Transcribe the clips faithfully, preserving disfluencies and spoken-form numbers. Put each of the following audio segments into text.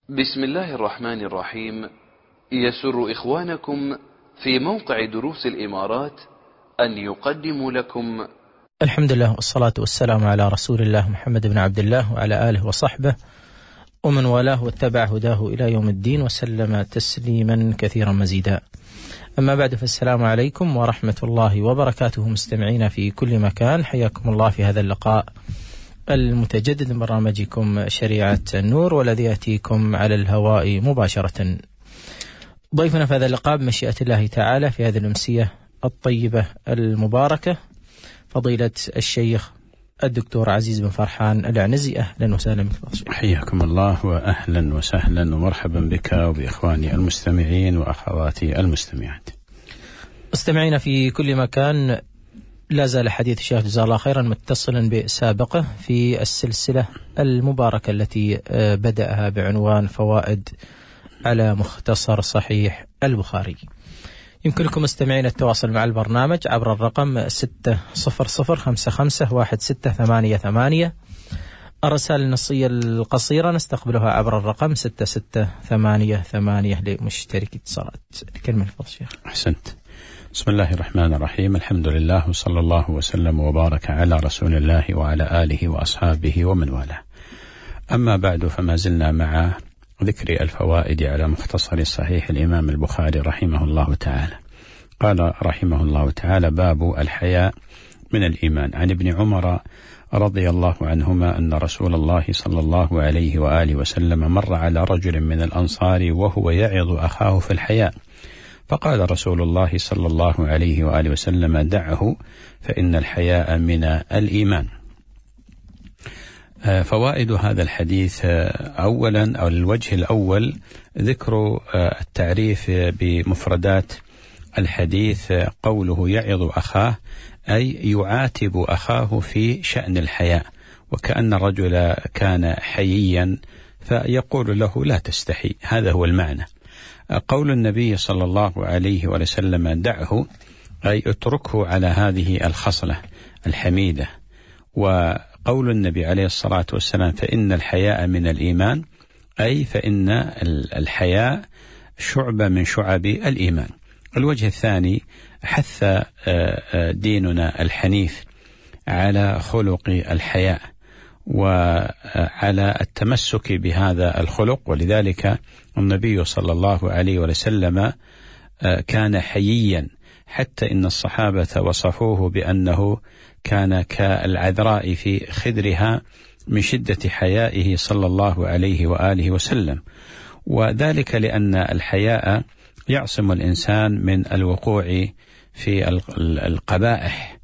بسم الله الرحمن الرحيم. يسر إخوانكم في موقع دروس الإمارات أن يقدموا لكم الحمد لله والصلاة والسلام على رسول الله محمد بن عبد الله وعلى آله وصحبه ومن والاه واتبع هداه إلى يوم الدين وسلم تسليما كثيرا مزيدا. أما بعد، فالسلام عليكم ورحمة الله وبركاته. مستمعين في كل مكان، حياكم الله في هذا اللقاء المتجدد من برنامجكم شريعة النور، والذي يأتيكم على الهواء مباشرة. ضيفنا في هذا اللقاء بمشيئة الله تعالى في هذه الأمسية الطيبة المباركة فضيلة الشيخ الدكتور عزيز بن فرحان العنزي. أهلا وسهلا بك. حياكم الله وأهلا وسهلا ومرحبا بك وبإخواني المستمعين وأخواتي المستمعات. مستمعين في كل مكان، لا زال حديث الشيخ جزاه الله خيرا متصلا بسابقه في السلسلة المباركة التي بدأها بعنوان فوائد على مختصر صحيح البخاري. يمكنكم مستمعين التواصل مع البرنامج عبر الرقم ستة صفر صفر خمسة خمسة واحد ستة ثمانية ثمانية. الرسائل النصية القصيرة نستقبلها عبر الرقم ستة ستة ثمانية ثمانية لمشترك اتصالات. الكلمة الفضل شيخ. أحسنت. بسم الله الرحمن الرحيم. الحمد لله وصلى الله وسلم وبارك على رسول الله وعلى آله وأصحابه ومن والاه. أما بعد، فما زلنا مع ذكر الفوائد على مختصر صحيح الإمام البخاري رحمه الله تعالى. قال رحمه الله تعالى: باب الحياء من الإيمان. عن ابن عمر رضي الله عنهما أن رسول الله صلى الله عليه وآله وسلم مر على رجل من الأنصار وهو يعظ أخاه في الحياء، فقال رسول الله صلى الله عليه وآله وسلم: دعه فإن الحياء من الإيمان. فوائد هذا الحديث: أولا أو الوجه الأول ذكر التعريف بمفردات الحديث. قوله يعظ أخاه أي يعاتب أخاه في شأن الحياء، وكأن الرجل كان حييا فيقول له لا تستحي، هذا هو المعنى. قول النبي صلى الله عليه وسلم دعه أي اتركه على هذه الخصلة الحميدة. وقول النبي عليه الصلاة والسلام فإن الحياء من الإيمان أي فإن الحياء شعبة من شعب الإيمان. الوجه الثاني: حث ديننا الحنيف على خلق الحياء وعلى التمسك بهذا الخلق، ولذلك النبي صلى الله عليه وسلم كان حييا، حتى إن الصحابة وصفوه بأنه كان كالعذراء في خدرها من شدة حيائه صلى الله عليه وآله وسلم. وذلك لأن الحياء يعصم الإنسان من الوقوع في القبائح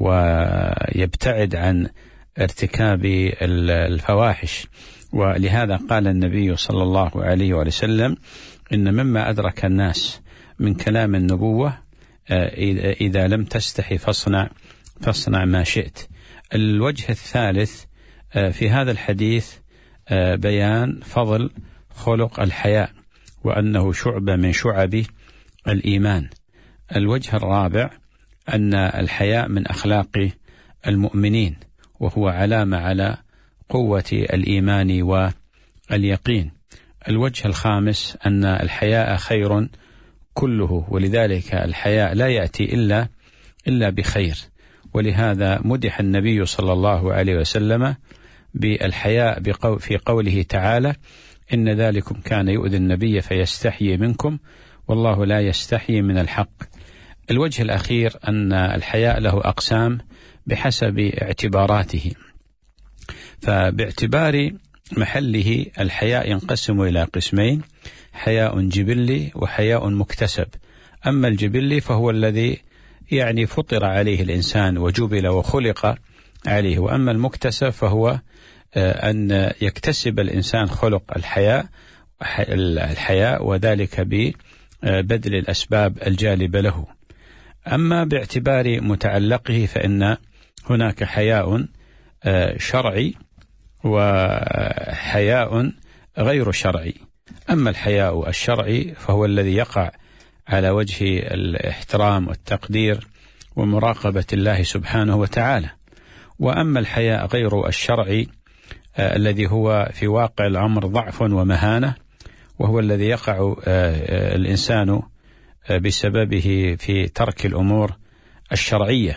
ويبتعد عن ارتكاب الفواحش. ولهذا قال النبي صلى الله عليه وسلم: إن مما أدرك الناس من كلام النبوة إذا لم تستحي فاصنع فاصنع ما شئت. الوجه الثالث في هذا الحديث بيان فضل خلق الحياء وأنه شعبة من شعب الإيمان. الوجه الرابع أن الحياء من أخلاق المؤمنين، وهو علامة على قوة الإيمان واليقين. الوجه الخامس أن الحياء خير كله، ولذلك الحياء لا يأتي إلا إلا بخير، ولهذا مدح النبي صلى الله عليه وسلم بالحياء في قوله تعالى: إن ذلكم كان يؤذي النبي فيستحيي منكم والله لا يستحيي من الحق. الوجه الأخير أن الحياء له أقسام بحسب اعتباراته، فباعتبار محله الحياء ينقسم إلى قسمين: حياء جبلي وحياء مكتسب. أما الجبلي فهو الذي يعني فطر عليه الإنسان وجبل وخلق عليه، وأما المكتسب فهو أن يكتسب الإنسان خلق الحياء الحياء وذلك ببذل الأسباب الجالبة له. أما باعتبار متعلقه فإن هناك حياء شرعي وحياء غير شرعي. أما الحياء الشرعي فهو الذي يقع على وجه الاحترام والتقدير ومراقبة الله سبحانه وتعالى. وأما الحياء غير الشرعي الذي هو في واقع الأمر ضعف ومهانة، وهو الذي يقع الإنسان بسببه في ترك الأمور الشرعية.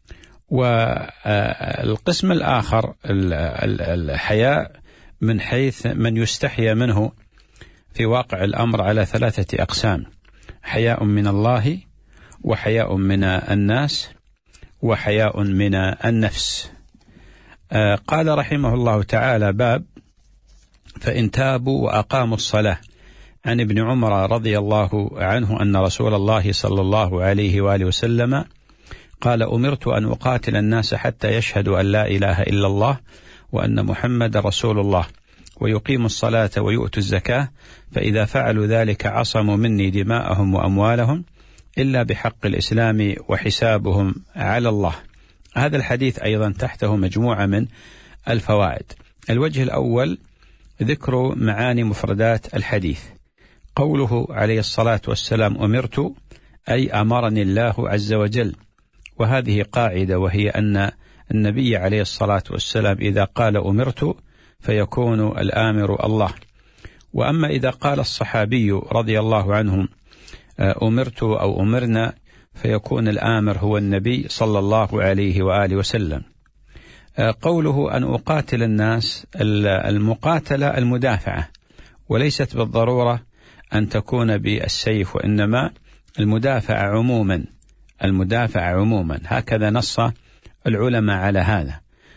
والقسم الآخر الحياء من حيث من يستحيا منه في واقع الأمر على ثلاثة أقسام: حياء من الله، وحياء من الناس، وحياء من النفس. قال رحمه الله تعالى: باب فإن تابوا وأقاموا الصلاة. عن ابن عمر رضي الله عنه أن رسول الله صلى الله عليه وآله وسلم قال: أمرت أن أقاتل الناس حتى يشهدوا أن لا إله إلا الله وأن محمد رسول الله ويقيموا الصلاة ويؤتوا الزكاة، فإذا فعلوا ذلك عصموا مني دماءهم وأموالهم إلا بحق الإسلام وحسابهم على الله. هذا الحديث أيضا تحته مجموعة من الفوائد. الوجه الأول ذكر معاني مفردات الحديث. قوله عليه الصلاة والسلام: أمرت، أي أمرني الله عز وجل، وهذه قاعدة، وهي أن النبي عليه الصلاة والسلام إذا قال أمرت فيكون الآمر الله. وأما إذا قال الصحابي رضي الله عنهم أمرت أو أمرنا فيكون الآمر هو النبي صلى الله عليه وآله وسلم. قوله أن أقاتل الناس، المقاتلة المدافعة، وليست بالضرورة أن تكون بالسيف، وإنما المدافعة عموما، المدافعة عموما، هكذا نص العلماء على هذا.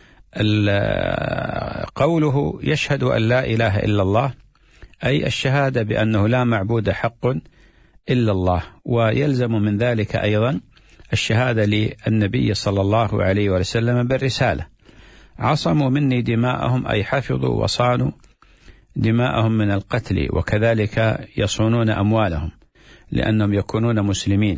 قوله يشهد أن لا إله إلا الله، أي الشهادة بأنه لا معبود حق إلا الله، ويلزم من ذلك أيضا الشهادة للنبي صلى الله عليه وسلم بالرسالة. عصموا مني دماءهم، أي حفظوا وصانوا دماءهم من القتل، وكذلك يصونون أموالهم لأنهم يكونون مسلمين.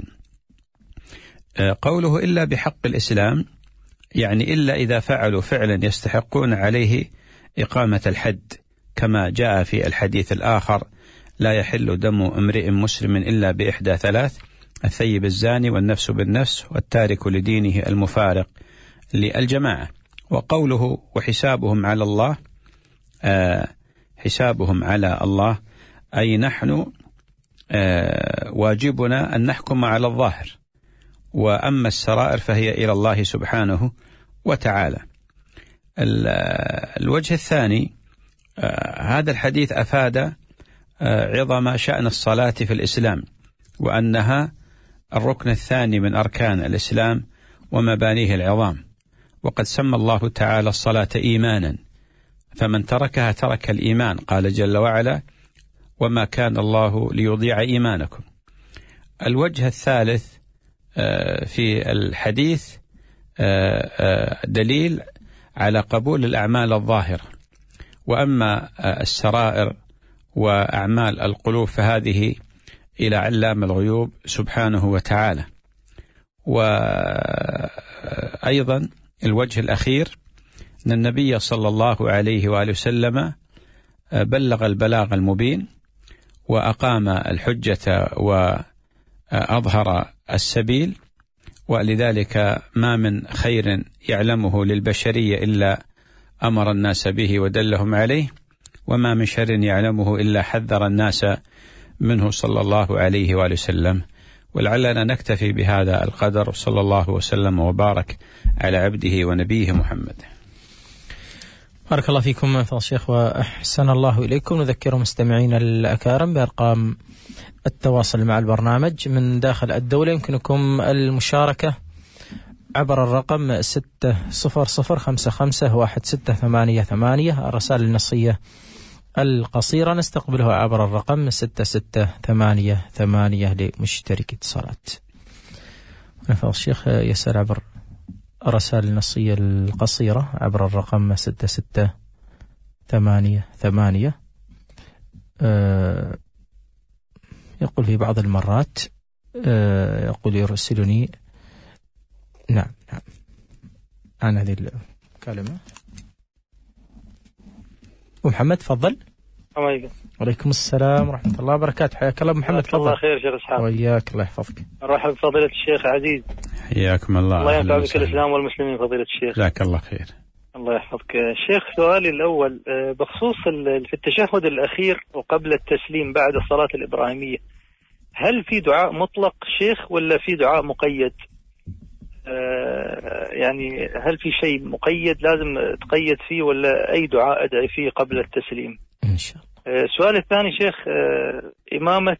قوله إلا بحق الإسلام، يعني إلا إذا فعلوا فعلا يستحقون عليه إقامة الحد، كما جاء في الحديث الآخر: لا يحل دم امرئ مسلم إلا بإحدى ثلاث: الثيب الزاني، والنفس بالنفس، والتارك لدينه المفارق للجماعة. وقوله وحسابهم على الله، آه حسابهم على الله، أي نحن آه واجبنا أن نحكم على الظاهر، وأما السرائر فهي إلى الله سبحانه وتعالى. الوجه الثاني، آه هذا الحديث أفاد آه عظم شأن الصلاة في الإسلام، وأنها الركن الثاني من أركان الإسلام ومبانيه العظام. وقد سمى الله تعالى الصلاة إيمانا، فمن تركها ترك الإيمان. قال جل وعلا: وما كان الله ليضيع إيمانكم. الوجه الثالث في الحديث دليل على قبول الأعمال الظاهرة، وأما السرائر وأعمال القلوب فهذه إلى علام الغيوب سبحانه وتعالى. وأيضا الوجه الأخير أن النبي صلى الله عليه وآله وسلم بلغ البلاغ المبين، وأقام الحجة وأظهر السبيل، ولذلك ما من خير يعلمه للبشرية إلا أمر الناس به ودلهم عليه، وما من شر يعلمه إلا حذر الناس منه صلى الله عليه وآله وسلم. ولعلنا نكتفي بهذا القدر، صلى الله وسلم وبارك على عبده ونبيه محمد. بارك الله فيكم فضل الشيخ وأحسن الله إليكم. نذكر مستمعين الأكارم بأرقام التواصل مع البرنامج من داخل الدولة. يمكنكم المشاركة عبر الرقم ستة صفر صفر خمسة خمسة واحد ستة ثمانية ثمانية. الرسائل النصية القصيرة نستقبلها عبر الرقم ستة ستة ثمانية ثمانية لمشترك اتصالات. فضل الشيخ يسأل عبر الرسائل النصية القصيرة عبر الرقم ستة ستة ثمانية ثمانية. أه يقول في بعض المرات أه يقول يرسلني نعم نعم عن هذه الكلمة. محمد تفضل. عليكم. وعليكم السلام ورحمة الله وبركاته. حياك الله محمد تفضل. الله خير شيخ إسحاق. وياك الله يحفظك. مرحبا بفضيلة الشيخ عزيز. حياكم الله. الله ينفع بك الإسلام والمسلمين فضيلة الشيخ. جزاك الله خير. الله الله يحفظك شيخ. سؤالي الأول بخصوص في التشهد الأخير وقبل التسليم بعد الصلاة الإبراهيمية، هل في دعاء مطلق شيخ ولا في دعاء مقيد؟ يعني هل في شيء مقيد لازم تقيد فيه ولا أي دعاء أدعي فيه قبل التسليم إن شاء الله؟ السؤال الثاني شيخ، إمامة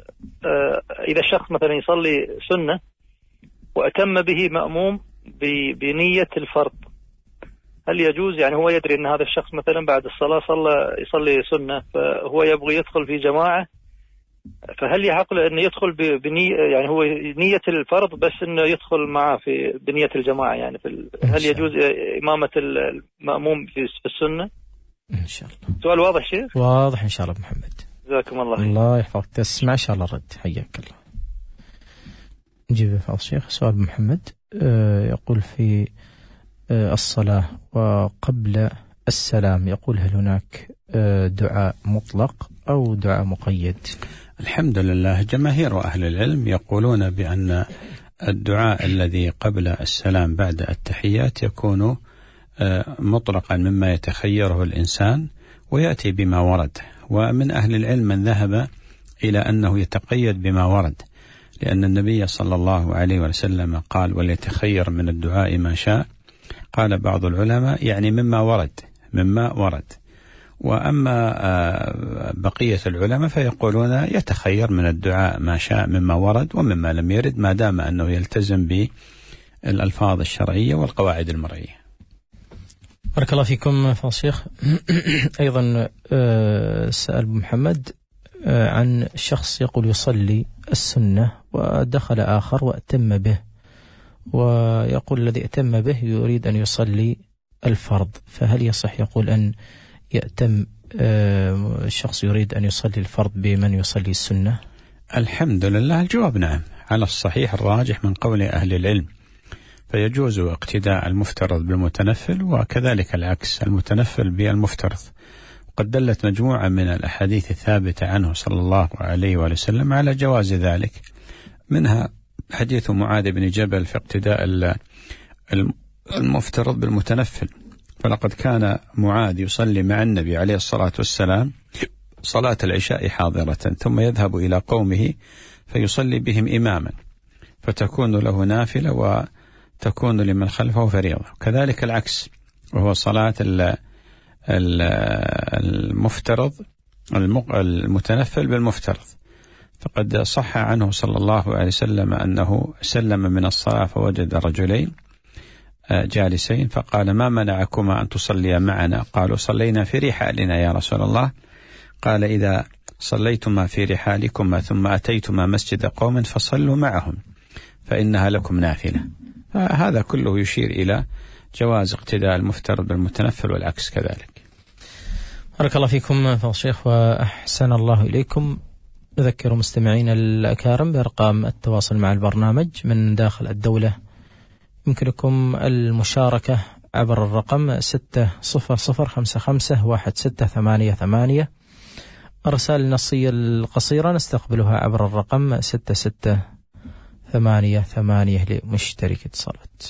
إذا شخص مثلا يصلي سنة وأتم به مأموم بنية الفرض، هل يجوز؟ يعني هو يدري أن هذا الشخص مثلا بعد الصلاة صلى يصلي سنة فهو يبغي يدخل في جماعة، فهل يحق له أنه يدخل بنية، يعني هو نية الفرض بس أنه يدخل معه في بنية الجماعة، يعني في هل يجوز إمامة المأموم في السنة؟ إن شاء الله. سؤال واضح شيخ؟ واضح إن شاء الله محمد. جزاكم الله خير. الله يحفظك. تسمع إن شاء الله الرد. حياك الله. نجيب فضل الشيخ. سؤال محمد يقول في الصلاة وقبل السلام، يقول هل هناك دعاء مطلق أو دعاء مقيد؟ الحمد لله، جماهير أهل العلم يقولون بأن الدعاء الذي قبل السلام بعد التحيات يكون مطلقا مما يتخيره الإنسان ويأتي بما ورد، ومن أهل العلم من ذهب إلى أنه يتقيد بما ورد، لأن النبي صلى الله عليه وسلم قال وليتخير من الدعاء ما شاء. قال بعض العلماء يعني مما ورد مما ورد وأما بقية العلماء فيقولون يتخير من الدعاء ما شاء مما ورد ومما لم يرد، ما دام أنه يلتزم بالألفاظ الشرعية والقواعد المرعية. بارك الله فيكم فضل الشيخ. أيضا سأل محمد عن شخص يقول يصلي السنة ودخل آخر وأتم به، ويقول الذي أتم به يريد أن يصلي الفرض، فهل يصح يقول أن يأتم الشخص يريد أن يصلي الفرض بمن يصلي السنة؟ الحمد لله، الجواب نعم، على الصحيح الراجح من قول أهل العلم، فيجوز اقتداء المفترض بالمتنفل وكذلك العكس، المتنفل بالمفترض. قد دلت مجموعة من الأحاديث الثابتة عنه صلى الله عليه وسلم على جواز ذلك، منها حديث معاذ بن جبل في اقتداء المفترض بالمتنفل، فلقد كان معاذ يصلي مع النبي عليه الصلاة والسلام صلاة العشاء حاضرة، ثم يذهب إلى قومه فيصلي بهم إماما، فتكون له نافلة وتكون لمن خلفه فريضة، كذلك العكس، وهو صلاة المفترض المتنفل بالمفترض. فقد صح عنه صلى الله عليه وسلم أنه سلم من الصلاة فوجد رجلين جالسين فقال ما منعكما أن تصليا معنا؟ قالوا صلينا في رحالنا يا رسول الله. قال إذا صليتما في رحالكما ثم أتيتما مسجد قوم فصلوا معهم فإنها لكم نافلة. هذا كله يشير إلى جواز اقتداء المفترض بالمتنفل والعكس كذلك. بارك الله فيكم فضل الشيخ وأحسن الله إليكم. أذكر مستمعين الأكارم بأرقام التواصل مع البرنامج من داخل الدولة، يمكنكم المشاركة عبر الرقم ستة صفر صفر خمسة خمسة واحد ستة ثمانية ثمانية. الرسائل النصية القصيرة نستقبلها عبر الرقم ستة ستة ثمانية ثمانية لمشترك اتصالات.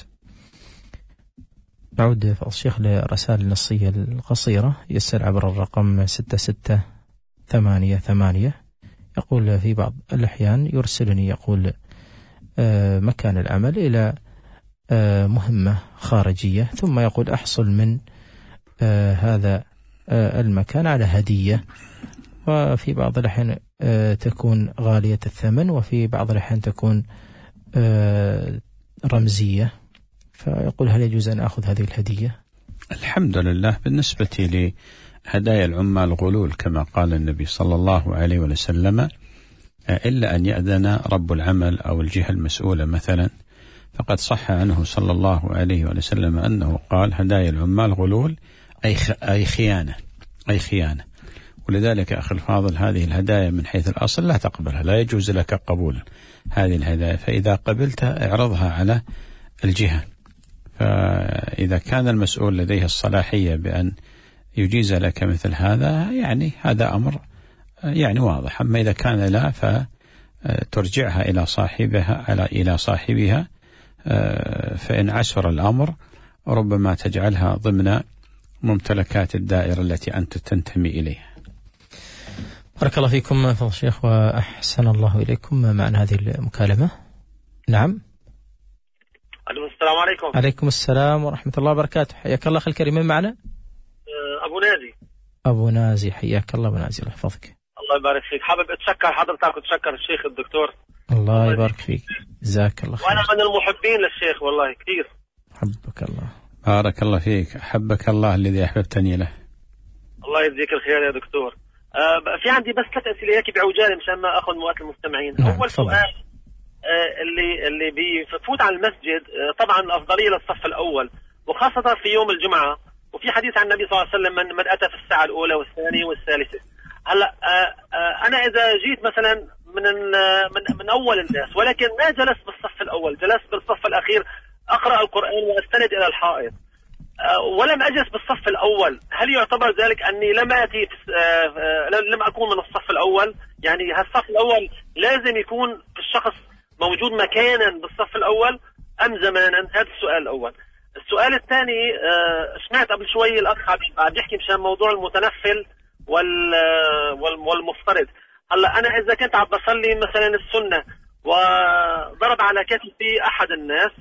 نعود فضل الشيخ لرسائل النصية القصيرة، يسأل عبر الرقم ستة ستة ثمانية ثمانية. يقول في بعض الأحيان يرسلني يقول مكان العمل إلى مهمة خارجية، ثم يقول أحصل من هذا المكان على هدية، وفي بعض الأحيان تكون غالية الثمن وفي بعض الأحيان تكون رمزية، فيقول هل يجوز أن أخذ هذه الهدية؟ الحمد لله، بالنسبة لهدايا العمال غلول كما قال النبي صلى الله عليه وسلم، إلا أن يأذن رب العمل أو الجهة المسؤولة مثلا، فقد صح عنه صلى الله عليه وسلم أنه قال هدايا العمال غلول أي أي خيانة أي خيانة. ولذلك أخي الفاضل هذه الهدايا من حيث الأصل لا تقبلها، لا يجوز لك قبول هذه الهدايا، فإذا قبلتها اعرضها على الجهة، فإذا كان المسؤول لديه الصلاحية بأن يجيز لك مثل هذا يعني هذا أمر يعني واضح. أما إذا كان لا فترجعها إلى صاحبها على إلى صاحبها، فإن عسر الأمر ربما تجعلها ضمن ممتلكات الدائرة التي أنت تنتمي إليها. بارك الله فيكم فضل الشيخ وأحسن الله إليكم. معنا هذه المكالمة. نعم. السلام عليكم. عليكم السلام ورحمة الله وبركاته. حياك الله أخي الكريم. من معنا؟ أبو نازي. أبو نازي حياك الله. أبو نازي الله يحفظك. الله يبارك فيك. حابب أتشكر حضرتك وتشكر الشيخ الدكتور. الله, الله يبارك فيك. جزاك الله خير. وأنا من المحبين للشيخ والله كثير. حبك الله. بارك الله فيك. حبك الله الذي أحببتني له. الله يجزيك الخير يا دكتور. آه في عندي بس ثلاث أسئلة هيك بعجالة مشان ما أخذ من وقت المستمعين. نعم. أول فضل. سؤال آه اللي اللي بيفوت على المسجد آه طبعا الأفضلية للصف الأول وخاصة في يوم الجمعة، وفي حديث عن النبي صلى الله عليه وسلم من, من أتى في الساعة الأولى والثانية والثالثة. هلا آه آه أنا إذا جيت مثلا من من من أول الناس ولكن ما جلست بالصف الأول، جلست بالصف الأخير أقرأ القرآن وأستند إلى الحائط ولم أجلس بالصف الأول، هل يعتبر ذلك أني لم أتي لم أكون من الصف الأول؟ يعني هالصف الأول لازم يكون في الشخص موجود مكانا بالصف الأول أم زمانا؟ هذا السؤال الأول. السؤال الثاني سمعت قبل شوي الأخ عم يحكي مشان موضوع المتنفل والمفترض. هلا أنا إذا كنت عم بصلي مثلا السنة وضرب على كتفي أحد الناس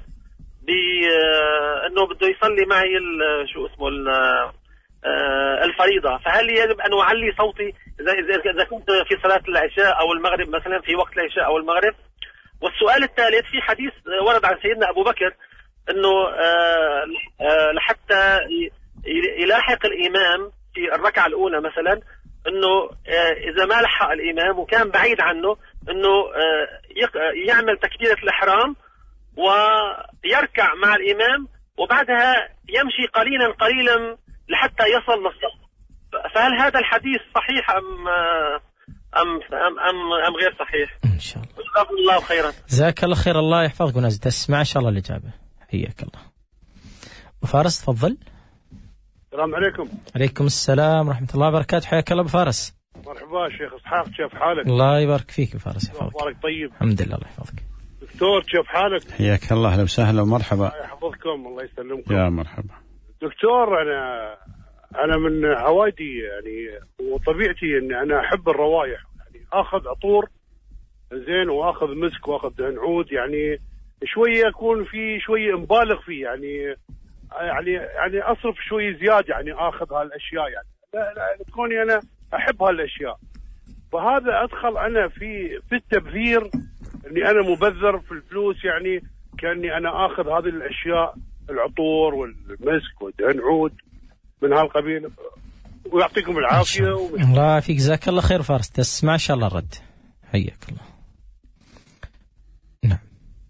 بأنه بده يصلي معي شو اسمه الفريضة، فهل يجب أن أعلي صوتي إذا إذا كنت في صلاة العشاء أو المغرب مثلا في وقت العشاء أو المغرب؟ والسؤال الثالث في حديث ورد عن سيدنا أبو بكر أنه لحتى يلاحق الإمام في الركعة الأولى مثلا، أنه إذا ما لحق الإمام وكان بعيد عنه أنه يعمل تكبيرة الإحرام ويركع مع الإمام وبعدها يمشي قليلا قليلا لحتى يصل للصف. فهل هذا الحديث صحيح أم أم أم أم, أم غير صحيح؟ إن شاء الله. جزاكم الله خيرا. جزاك الله خير. الله يحفظك ونازل تسمع إن شاء الله الإجابة. حياك الله. وفارس تفضل. السلام عليكم. عليكم السلام ورحمة الله وبركاته. حياك الله بفارس. مرحبا شيخ إسحاق، كيف حالك؟ الله يبارك فيك بفارس يحفظك. أخبارك طيب؟ الحمد لله الله يحفظك. دكتور كيف حالك؟ حياك الله. أهلا وسهلا ومرحبا. الله يحفظكم الله يسلمكم. يا مرحبا. دكتور أنا أنا من هوايتي يعني وطبيعتي إني أنا أحب الروائح، يعني آخذ عطور زين وآخذ مسك وآخذ دهن عود، يعني شوية يكون في شوية مبالغ فيه، يعني يعني يعني أصرف شوية زيادة، يعني آخذ هالأشياء، يعني لا لا كوني أنا أحب هالأشياء، فهذا أدخل أنا في في التبذير، إني أنا مبذر في الفلوس، يعني كأني أنا آخذ هذه الأشياء العطور والمسك والدهن عود من هالقبيل. ويعطيكم العافية. الله يعافيك. جزاك الله خير فارس. تسمع إن شاء الله الرد. حياك الله. نعم.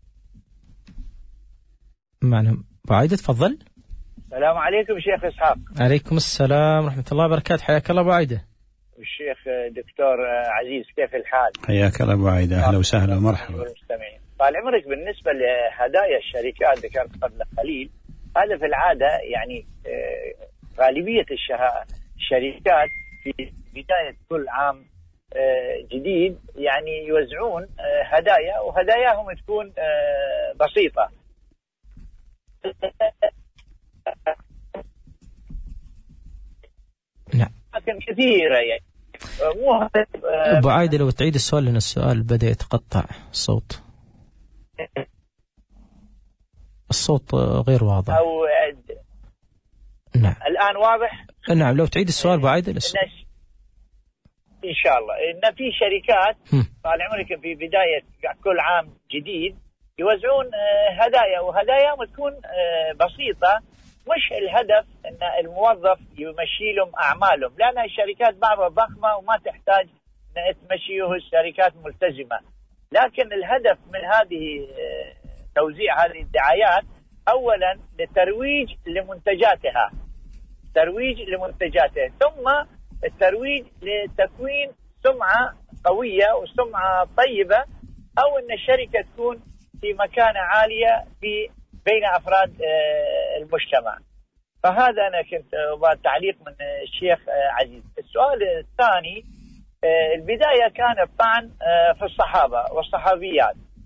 معنا أبو عايدة تفضل. السلام عليكم شيخ إسحاق. عليكم السلام ورحمة الله وبركاته. حياك الله أبو عايدة. الشيخ دكتور عزيز كيف الحال؟ حياك الله أبو عايدة. أهلا وسهلا ومرحبا. طال عمرك، بالنسبة لهدايا الشركات ذكرت قبل قليل، هذا في العادة يعني غالبية الشركات في بداية كل عام جديد يعني يوزعون هدايا، وهداياهم تكون بسيطة. نعم. لكن كثيرة يعني. مو أبو عايدة لو تعيد السؤال لأن السؤال بدأ يتقطع الصوت. الصوت غير واضح. أو نعم. الآن واضح؟ نعم. لو تعيد السؤال أبو عايدة للسؤال. إن شاء الله. إن في شركات طال عمرك في بداية كل عام جديد يوزعون هدايا، وهداياهم تكون بسيطة، مش الهدف أن الموظف يمشي لهم أعمالهم، لأن الشركات بعضها ضخمة وما تحتاج أن تمشيه الشركات ملتزمة. لكن الهدف من هذه توزيع هذه الدعايات أولا للترويج لمنتجاتها، ترويج لمنتجاتها، ثم الترويج لتكوين سمعة قوية وسمعة طيبة، أو أن الشركة تكون في مكانة عالية في بين أفراد المجتمع. فهذا أنا كنت تعليق من الشيخ عزيز. السؤال الثاني، البداية كان الطعن في الصحابة والصحابيات.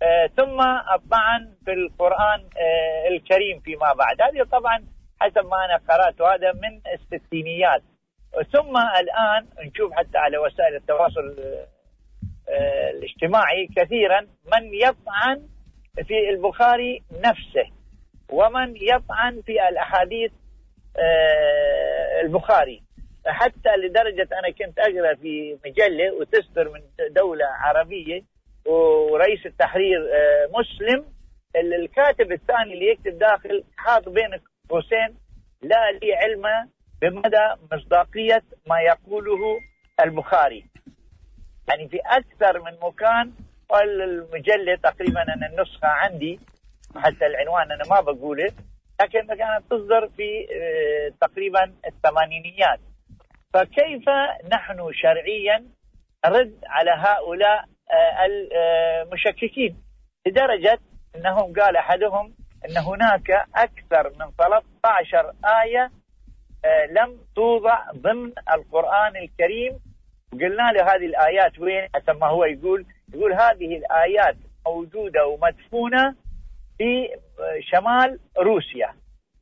آه ثم الطعن في القرآن آه الكريم فيما بعد. هذه طبعا حسب ما أنا قرأت، هذا من الستينيات. ثم الآن نشوف حتى على وسائل التواصل آه الاجتماعي كثيرا من يطعن في البخاري نفسه، ومن يطعن في الأحاديث آه البخاري، حتى لدرجة أنا كنت أقرأ في مجلة وتصدر من دولة عربية ورئيس التحرير آه مسلم، الكاتب الثاني اللي يكتب داخل حاط بين قوسين لا لي علم بمدى مصداقية ما يقوله البخاري. يعني في أكثر من مكان. والمجلة تقريبا أنا النسخة عندي حتى العنوان أنا ما بقوله، لكن كانت تصدر في تقريبا الثمانينيات. فكيف نحن شرعيا نرد على هؤلاء المشككين، لدرجة أنهم قال أحدهم أن هناك أكثر من ثلاثة عشر آية لم توضع ضمن القرآن الكريم. وقلنا له هذه الآيات وين؟ حسب ما هو يقول يقول هذه الآيات موجودة ومدفونة في شمال روسيا.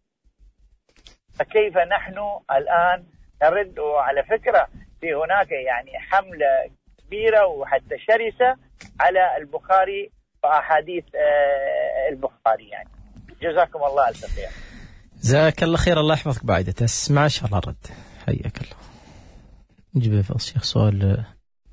فكيف نحن الآن نرد؟ وعلى فكرة في هناك يعني حملة كبيرة وحتى شرسة على البخاري وأحاديث البخاري. يعني جزاكم الله ألف خير. جزاك الله خير، الله يحفظك. بعد تسمع إن شاء الله الرد. حياك الله. نجيب يا الشيخ سؤال.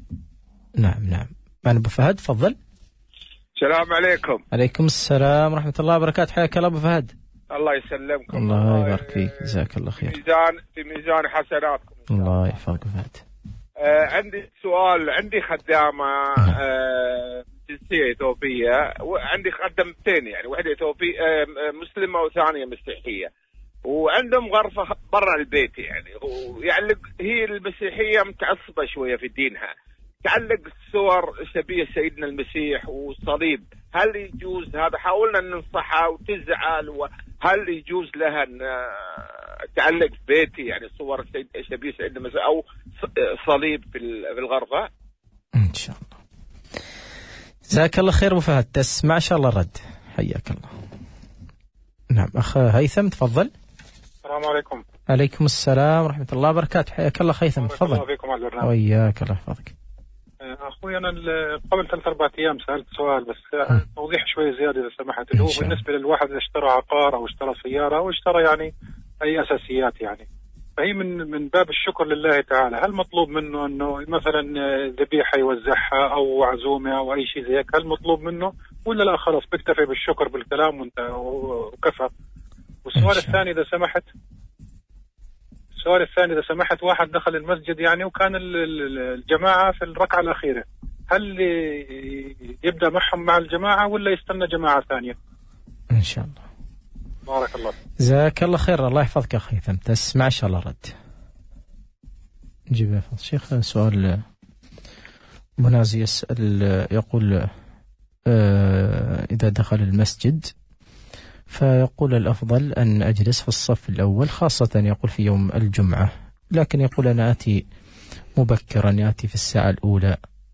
نعم نعم معنا أبو فهد، تفضل. السلام عليكم. عليكم السلام ورحمة الله وبركاته. حياك الله أبو فهد. الله يسلمكم. الله يبارك فيك، جزاك الله خير. في ميزان في ميزان حسناتكم. الله يحفظك أبو فهد. آه عندي سؤال. عندي خدامة آه جنسية إثيوبية، وعندي خدمتين يعني، واحدة إثيوبية آه مسلمة وثانية مسيحية، وعندهم غرفة برا البيت يعني، ويعلق هي المسيحية متعصبة شوية في دينها، تعلق صور شبيه سيدنا المسيح وصليب. هل يجوز هذا؟ حاولنا أن ننصحها وتزعل، وهل يجوز لها أن تعلق في بيتي يعني صور شبيه سيدنا المسيح أو صليب في الغرفة؟ إن شاء الله. جزاك الله خير أبو فهد، تسمع إن شاء الله الرد. حياك الله. نعم أخ هيثم، تفضل. السلام عليكم. عليكم السلام ورحمة الله وبركاته. حياك الله هيثم، تفضل. الله فيكم على البرنامج. وياك الله يحفظك. أخوي أنا قبل ثلاث أربعة أيام سألت سؤال بس توضيح شوي زيادة إذا سمحت، اللي هو بالنسبة للواحد اللي اشترى عقار أو اشترى سيارة أو اشترى يعني أي أساسيات يعني، فهي من من باب الشكر لله تعالى. هل مطلوب منه إنه مثلا ذبيحة يوزعها أو عزومة أو أي شيء زي هيك، هل مطلوب منه ولا لا خلاص بكتفي بالشكر بالكلام وكفى؟ والسؤال الثاني إذا سمحت السؤال الثاني إذا سمحت واحد دخل المسجد يعني وكان الجماعة في الركعة الأخيرة، هل يبدأ معهم مع الجماعة ولا يستنى جماعة ثانية؟ إن شاء الله. بارك الله. جزاك الله خير، الله يحفظك أخي هيثم. تسمع إن شاء الله رد. نجيب يا فضل الشيخ. سؤال منازي يسأل يقول آه إذا دخل المسجد فيقول الأفضل أن أجلس في الصف الأول، خاصة يقول في يوم الجمعة، لكن يقول أنا آتي مبكرا، يأتي في الساعة الأولى،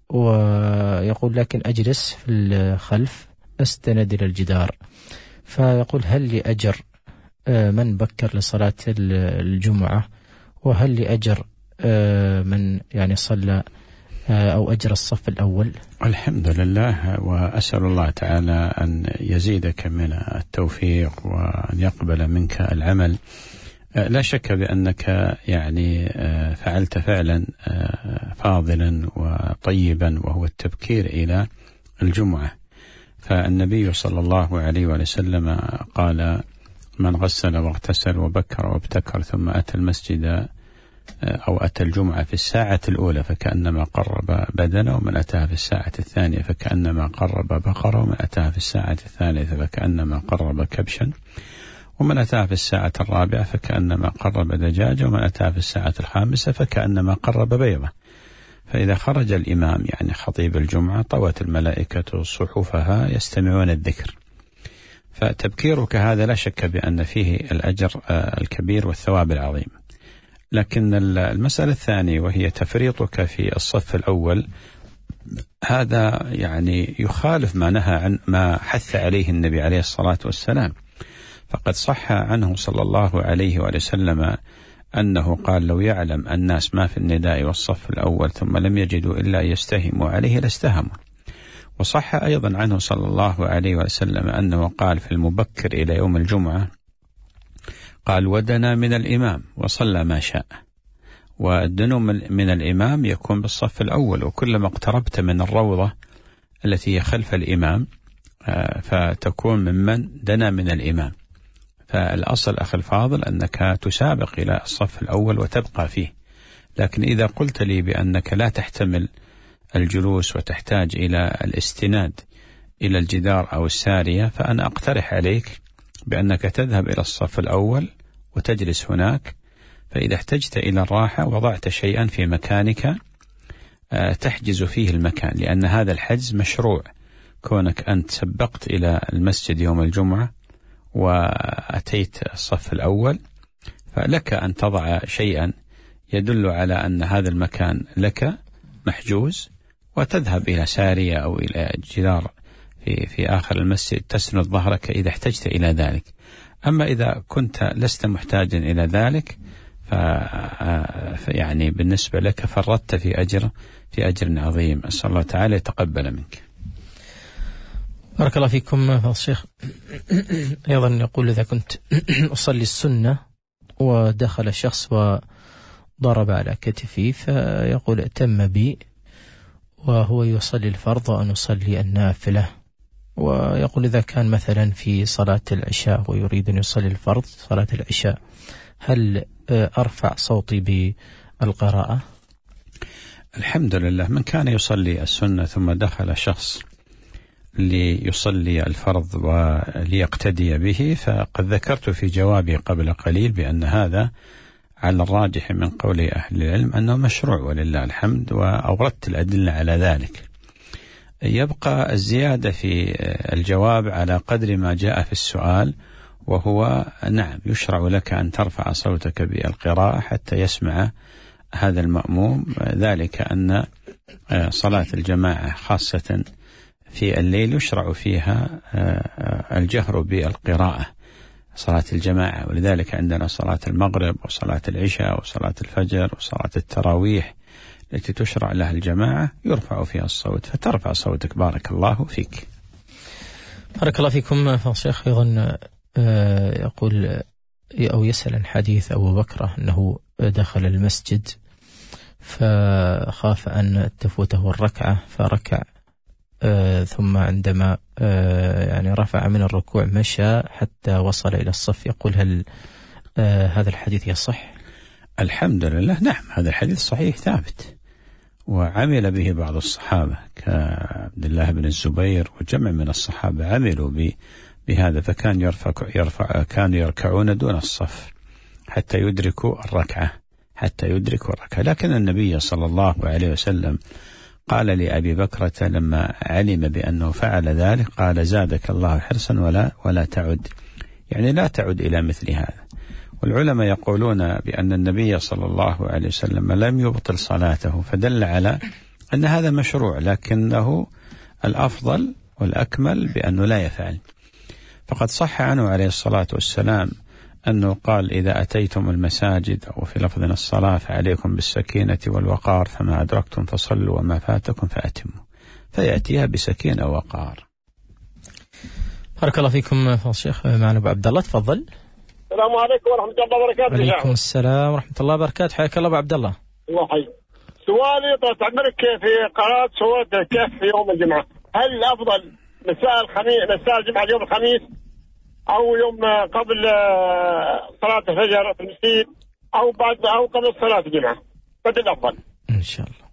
ويقول لكن أجلس في الخلف أستند إلى الجدار. فيقول هل لي أجر من بكر لصلاة الجمعة، وهل لي أجر من يعني صلى أو أجر الصف الأول؟ الحمد لله، وأسأل الله تعالى أن يزيدك من التوفيق وأن يقبل منك العمل. لا شك بأنك يعني فعلت فعلا فاضلا وطيبا، وهو التبكير إلى الجمعة. فالنبي صلى الله عليه وسلم قال من غسل واغتسل وبكر وابتكر ثم أتى المسجد أو أتى الجمعة في الساعة الأولى فكأنما قرب بدنه، ومن أتاها في الساعة الثانية فكأنما قرب بقرة، ومن أتاها في الساعة الثالثة فكأنما قرب كبشا، ومن أتاها في الساعة الرابعة فكأنما قرب دجاجة، ومن أتاها في الساعة الخامسة فكأنما قرب بيضة. فإذا خرج الإمام يعني خطيب الجمعة طوت الملائكة صحفها يستمعون الذكر. فتبكيرك هذا لا شك بأن فيه الأجر الكبير والثواب العظيم. لكن المسألة الثانية وهي تفريطك في الصف الأول هذا يعني يخالف ما نهى عن ما حث عليه النبي عليه الصلاة والسلام. فقد صح عنه صلى الله عليه وسلم أنه قال: لو يعلم الناس ما في النداء والصف الأول ثم لم يجدوا إلا يستهموا عليه لاستهموا. وصح أيضا عنه صلى الله عليه وسلم أنه قال في المبكر إلى يوم الجمعة، قال: ودنا من الإمام وصلى ما شاء. والدنو من الإمام يكون بالصف الأول، وكلما اقتربت من الروضة التي هي خلف الإمام فتكون ممن دنا من الإمام. فالأصل أخي الفاضل أنك تسابق إلى الصف الأول وتبقى فيه. لكن إذا قلت لي بأنك لا تحتمل الجلوس وتحتاج إلى الاستناد إلى الجدار أو السارية، فأنا أقترح عليك بأنك تذهب إلى الصف الأول وتجلس هناك، فإذا احتجت إلى الراحة وضعت شيئا في مكانك تحجز فيه المكان، لأن هذا الحجز مشروع. كونك أنت سبقت إلى المسجد يوم الجمعة وأتيت الصف الأول، فلك أن تضع شيئا يدل على أن هذا المكان لك محجوز، وتذهب إلى سارية أو إلى جدار في, في آخر المسجد تسند ظهرك إذا احتجت إلى ذلك. أما إذا كنت لست محتاجا إلى ذلك فيعني بالنسبة لك فرطت في أجر في أجر عظيم. أسأل الله تعالى يتقبل منك. بارك الله فيكم فضيلة الشيخ. أيضا يقول: إذا كنت أصلي السنة ودخل شخص وضرب على كتفي، فيقول: ائتم بي وهو يصلي الفرض وأن يصلي النافلة. ويقول: إذا كان مثلا في صلاة العشاء ويريد أن يصلي الفرض صلاة العشاء، هل أرفع صوتي بالقراءة؟ الحمد لله، من كان يصلي السنة ثم دخل شخص ليصلي الفرض وليقتدي به، فقد ذكرت في جوابي قبل قليل بأن هذا على الراجح من قول أهل العلم أنه مشروع ولله الحمد، وأوردت الأدلة على ذلك. يبقى الزيادة في الجواب على قدر ما جاء في السؤال، وهو نعم يشرع لك أن ترفع صوتك بالقراءة حتى يسمع هذا المأموم، ذلك أن صلاة الجماعة خاصة في الليل يشرع فيها الجهر بالقراءة، صلاة الجماعة. ولذلك عندنا صلاة المغرب وصلاة العشاء وصلاة الفجر وصلاة التراويح التي تشرع لها الجماعة يرفع فيها الصوت، فترفع صوتك. بارك الله فيك. بارك الله فيكم فضيلة الشيخ. أيضا يقول أو يسأل عن حديث أبو بكر أنه دخل المسجد فخاف أن تفوته الركعة فركع، ثم عندما يعني رفع من الركوع مشى حتى وصل إلى الصف. يقول: هل هذا الحديث يصح؟ الحمد لله، نعم، هذا الحديث صحيح ثابت، وعمل به بعض الصحابة كعبد الله بن الزبير وجمع من الصحابة عملوا بهذا، فكان يرفع يرفع كانوا يركعون دون الصف حتى يدركوا الركعة حتى يدركوا الركعة. لكن النبي صلى الله عليه وسلم قال لأبي بكرة لما علم بأنه فعل ذلك، قال: زادك الله حرصا ولا ولا تعد، يعني لا تعد إلى مثل هذا. والعلماء يقولون بأن النبي صلى الله عليه وسلم لم يبطل صلاته، فدل على أن هذا مشروع، لكنه الأفضل والأكمل بأنه لا يفعل. فقد صح عنه عليه الصلاة والسلام أنه قال: إذا أتيتم المساجد أو في لفظ الصلاة فعليكم بالسكينة والوقار، فما أدركتم فصلوا وما فاتكم فأتموا، فيأتيها بسكينة ووقار. بارك الله فيكم فضيلة الشيخ. معنا أبو عبد الله، تفضل. السلام عليكم ورحمة الله وبركاته. وعليكم السلام ورحمة الله وبركاته. حياك الله أبو عبد الله. الله حي. سؤالي طال عمرك في قراءة سورة الكهف في يوم الجمعة، هل الأفضل مساء الخميس مساء الجمعة يوم الخميس أو يوم قبل صلاة الفجر في المسجد أو بعد أو قبل صلاة الجمعة؟ بدل الأفضل إن شاء الله.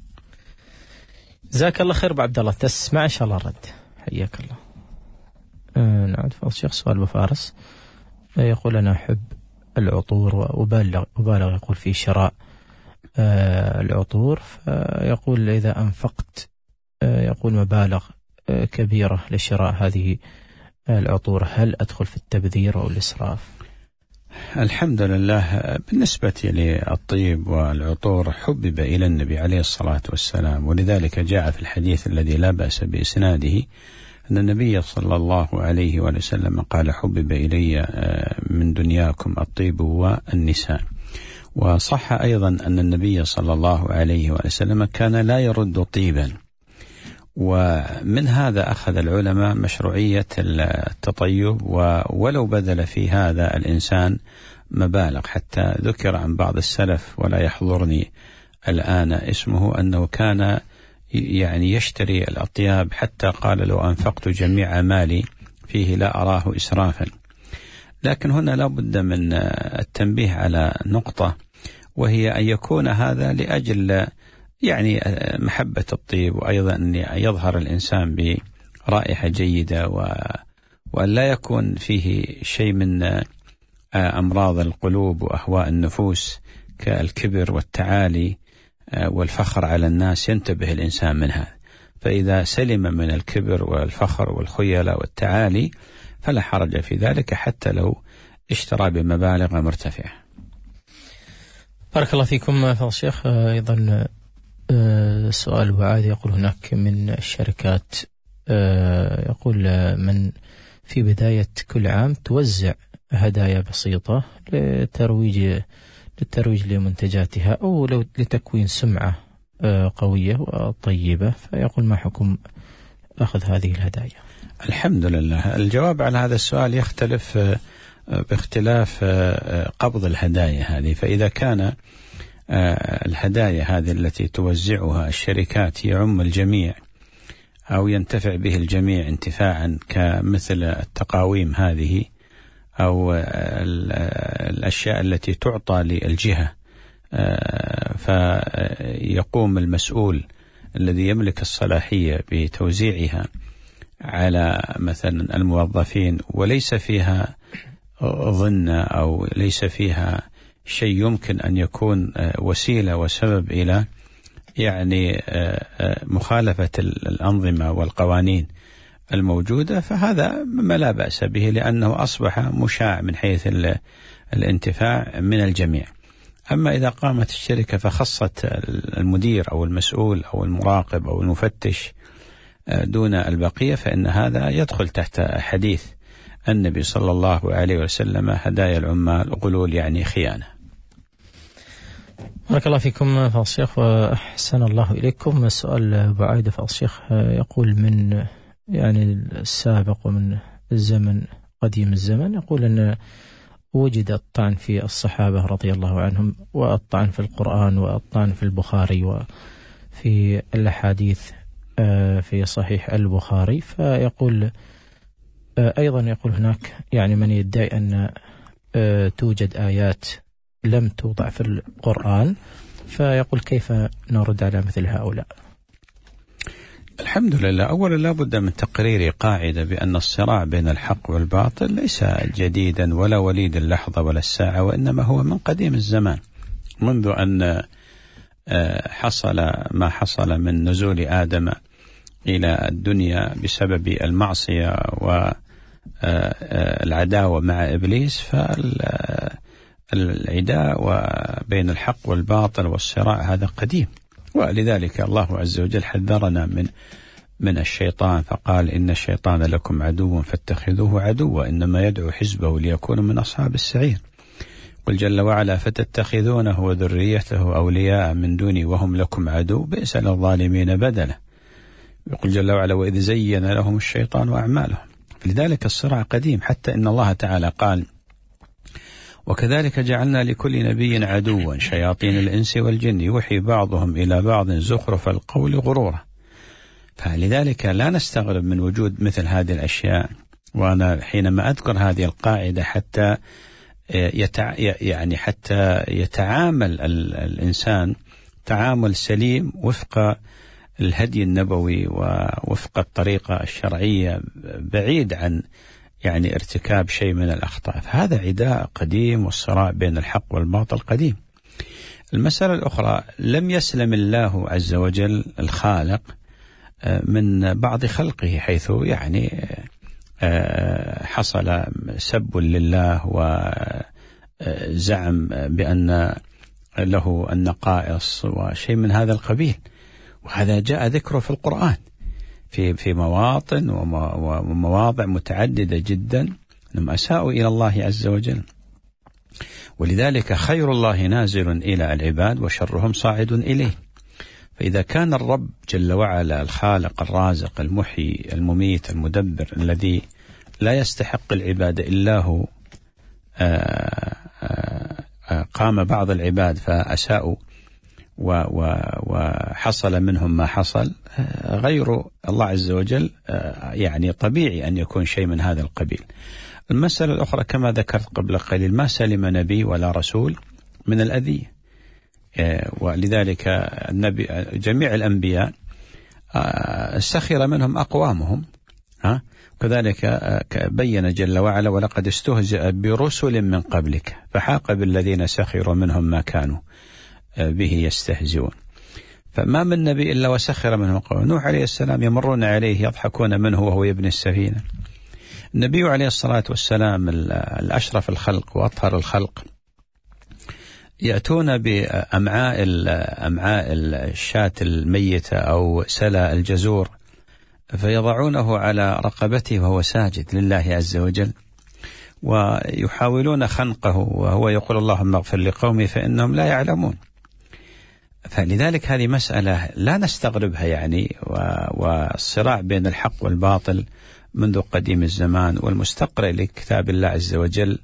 جزاك الله خير أبو عبد الله، تسمع إن شاء الله الرد. حياك الله. آه نعم فضل الشيخ. سؤال أبو فارس يقول: أنا أحب العطور وأبالغ أبالغ يقول في شراء آه العطور، فيقول: إذا أنفقت آه يقول مبالغ آه كبيرة لشراء هذه العطور، هل أدخل في التبذير أو الإسراف؟ الحمد لله. بالنسبة للطيب والعطور حبب إلى النبي عليه الصلاة والسلام، ولذلك جاء في الحديث الذي لا بأس بإسناده أن النبي صلى الله عليه وسلم قال: حبب إلي من دنياكم الطيب والنساء. وصح أيضا أن النبي صلى الله عليه وسلم كان لا يرد طيبا. ومن هذا أخذ العلماء مشروعية التطيب، ولو بذل في هذا الإنسان مبالغ، حتى ذكر عن بعض السلف ولا يحضرني الآن اسمه أنه كان يعني يشتري الأطياب حتى قال: لو أنفقت جميع مالي فيه لا أراه إسرافا. لكن هنا لا بد من التنبيه على نقطة، وهي أن يكون هذا لأجل يعني محبة الطيب، وأيضا أن يظهر الإنسان برائحة جيدة، وأن لا يكون فيه شيء من أمراض القلوب وأهواء النفوس كالكبر والتعالي والفخر على الناس، ينتبه الإنسان من هذا. فإذا سلم من الكبر والفخر والخيلة والتعالي فلا حرج في ذلك، حتى لو اشترى بمبالغ مرتفعة. بارك الله فيكم فضل الشيخ. أيضا سؤال وعاد يقول: هناك من الشركات يقول من في بداية كل عام توزع هدايا بسيطة لترويج للترويج لمنتجاتها أو لتكوين سمعة قوية وطيبة، فيقول: ما حكم أخذ هذه الهدايا؟ الحمد لله. الجواب على هذا السؤال يختلف باختلاف قبض الهدايا هذه. فإذا كان الهدايا هذه التي توزعها الشركات يعم الجميع أو ينتفع به الجميع انتفاعا، كمثل التقاويم هذه أو الأشياء التي تعطى للجهة، فيقوم المسؤول الذي يملك الصلاحية بتوزيعها على مثلا الموظفين، وليس فيها ظن أو ليس فيها شيء يمكن أن يكون وسيلة وسبب إلى يعني مخالفة الأنظمة والقوانين الموجودة، فهذا ما لا بأس به، لأنه أصبح مشاع من حيث الانتفاع من الجميع. أما إذا قامت الشركة فخصت المدير أو المسؤول أو المراقب أو المفتش دون البقية، فإن هذا يدخل تحت حديث النبي صلى الله عليه وسلم: هدايا العمال غلول، يعني خيانة. بارك الله فيكم فضل الشيخ وأحسن الله إليكم. السؤال بعيد فضل الشيخ يقول: من يعني السابق ومن الزمن قديم الزمن، يقول أن وجد الطعن في الصحابة رضي الله عنهم، والطعن في القرآن، والطعن في البخاري، وفي الأحاديث في صحيح البخاري. فيقول أيضا يقول هناك يعني من يدعي أن توجد آيات لم توضع في القرآن، فيقول: كيف نرد على مثل هؤلاء؟ الحمد لله. أولا لا بد من تقرير قاعدة بأن الصراع بين الحق والباطل ليس جديدا ولا وليد اللحظة ولا الساعة، وإنما هو من قديم الزمان، منذ أن حصل ما حصل من نزول آدم إلى الدنيا بسبب المعصية والعداوة مع إبليس. فالعداء بين الحق والباطل والصراع هذا قديم، ولذلك الله عز وجل حذرنا من من الشيطان، فقال: إن الشيطان لكم عدو فاتخذوه عدوا، إنما يدعو حزبه ليكونوا من أصحاب السعير. قل جل وعلا: فتتخذونه وذريته أولياء من دوني وهم لكم عدو، بئس للظالمين بدلا. يقول جل وعلا: وإذ زين لهم الشيطان أعمالهم. لذلك الصراع قديم، حتى إن الله تعالى قال: وكذلك جعلنا لكل نبي عدوا شياطين الإنس والجن يوحي بعضهم إلى بعض زخرف القول غرورا. فلذلك لا نستغرب من وجود مثل هذه الأشياء. وأنا حينما أذكر هذه القاعدة حتى يتع... يعني حتى يتعامل الإنسان تعامل سليم وفق الهدي النبوي ووفق الطريقة الشرعية، بعيد عن يعني ارتكاب شيء من الأخطاء. فهذا عداء قديم، والصراع بين الحق والباطل قديم. المسألة الأخرى: لم يسلم الله عز وجل الخالق من بعض خلقه، حيث يعني حصل سب لله زعم بأن له النقائص وشيء من هذا القبيل، وهذا جاء ذكره في القرآن في في مواطن ومواضع متعددة جدا أنهم أساءوا إلى الله عز وجل. ولذلك خير الله نازل إلى العباد وشرهم صاعد إليه. فإذا كان الرب جل وعلا الخالق الرازق المحيي المميت المدبر الذي لا يستحق العبادة إلا هو، قام بعض العباد فأساءوا وحصل منهم ما حصل، غير الله عز وجل يعني طبيعي أن يكون شيء من هذا القبيل. المسألة الأخرى كما ذكرت قبل قليل، ما سلم نبي ولا رسول من الأذية، ولذلك النبي جميع الأنبياء سخر منهم أقوامهم، ها كذلك بين جل وعلا ولقد استهزئ برسل من قبلك فحاق بالذين سخروا منهم ما كانوا به يستهزئون. فما من نبي إلا وسخر منهم قوم. نوح عليه السلام يمرون عليه يضحكون منه وهو يبني السفينة. النبي عليه الصلاة والسلام الأشرف الخلق وأطهر الخلق يأتون بأمعاء أمعاء الشاة الميتة أو سلا الجزور فيضعونه على رقبته وهو ساجد لله عز وجل، ويحاولون خنقه وهو يقول اللهم اغفر لقومي فإنهم لا يعلمون. فلذلك هذه مسألة لا نستغربها يعني، والصراع بين الحق والباطل منذ قديم الزمان، والمستقرئ لكتاب الله عز وجل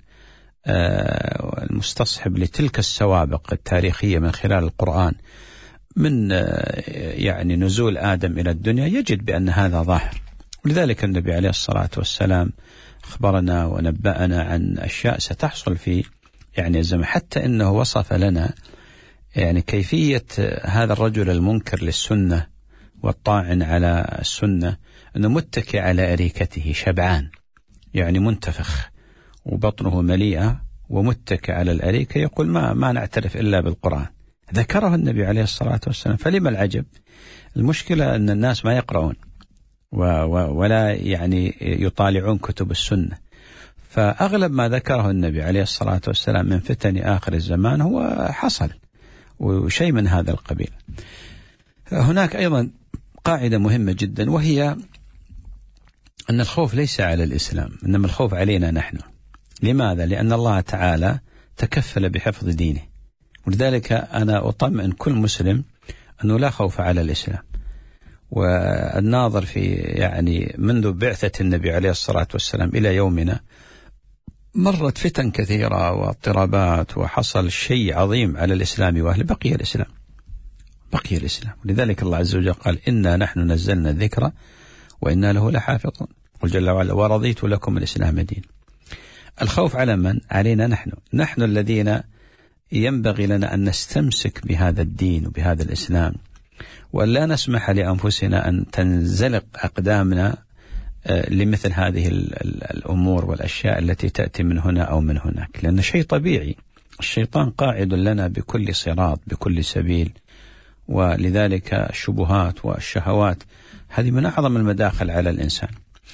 المستصحب لتلك السوابق التاريخية من خلال القرآن من يعني نزول آدم إلى الدنيا يجد بأن هذا ظاهر. ولذلك النبي عليه الصلاة والسلام أخبرنا ونبأنا عن أشياء ستحصل في يعني الزمن، حتى إنه وصف لنا يعني كيفية هذا الرجل المنكر للسنة والطاعن على السنة، أنه متكئ على أريكته شبعان يعني منتفخ وبطنه مليئة ومتكئ على الأريكة يقول ما ما نعترف إلا بالقرآن. ذكره النبي عليه الصلاة والسلام. فلما العجب؟ المشكلة أن الناس ما يقرؤون ولا يعني يطالعون كتب السنة. فأغلب ما ذكره النبي عليه الصلاة والسلام من فتن آخر الزمان هو حصل وشيء من هذا القبيل. هناك أيضا قاعدة مهمة جدا، وهي أن الخوف ليس على الإسلام إنما الخوف علينا نحن. لماذا؟ لأن الله تعالى تكفل بحفظ دينه، ولذلك أنا أطمئن كل مسلم أنه لا خوف على الإسلام. والناظر في يعني منذ بعثة النبي عليه الصلاة والسلام إلى يومنا مرت فتن كثيرة واضطرابات، وحصل شيء عظيم على الإسلام وأهله، بقي الإسلام بقي الإسلام. ولذلك الله عز وجل قال إنا نحن نزلنا الذكر وإنا له لحافظون. قل جل وعلا ورضيت لكم الإسلام دين. الخوف على من؟ علينا نحن، نحن الذين ينبغي لنا أن نستمسك بهذا الدين وبهذا الإسلام، وأن لا نسمح لأنفسنا أن تنزلق أقدامنا لمثل هذه الأمور والأشياء التي تأتي من هنا أو من هناك، لأن شيء طبيعي. الشيطان قاعد لنا بكل صراط بكل سبيل، ولذلك الشبهات والشهوات هذه من أعظم المداخل على الإنسان.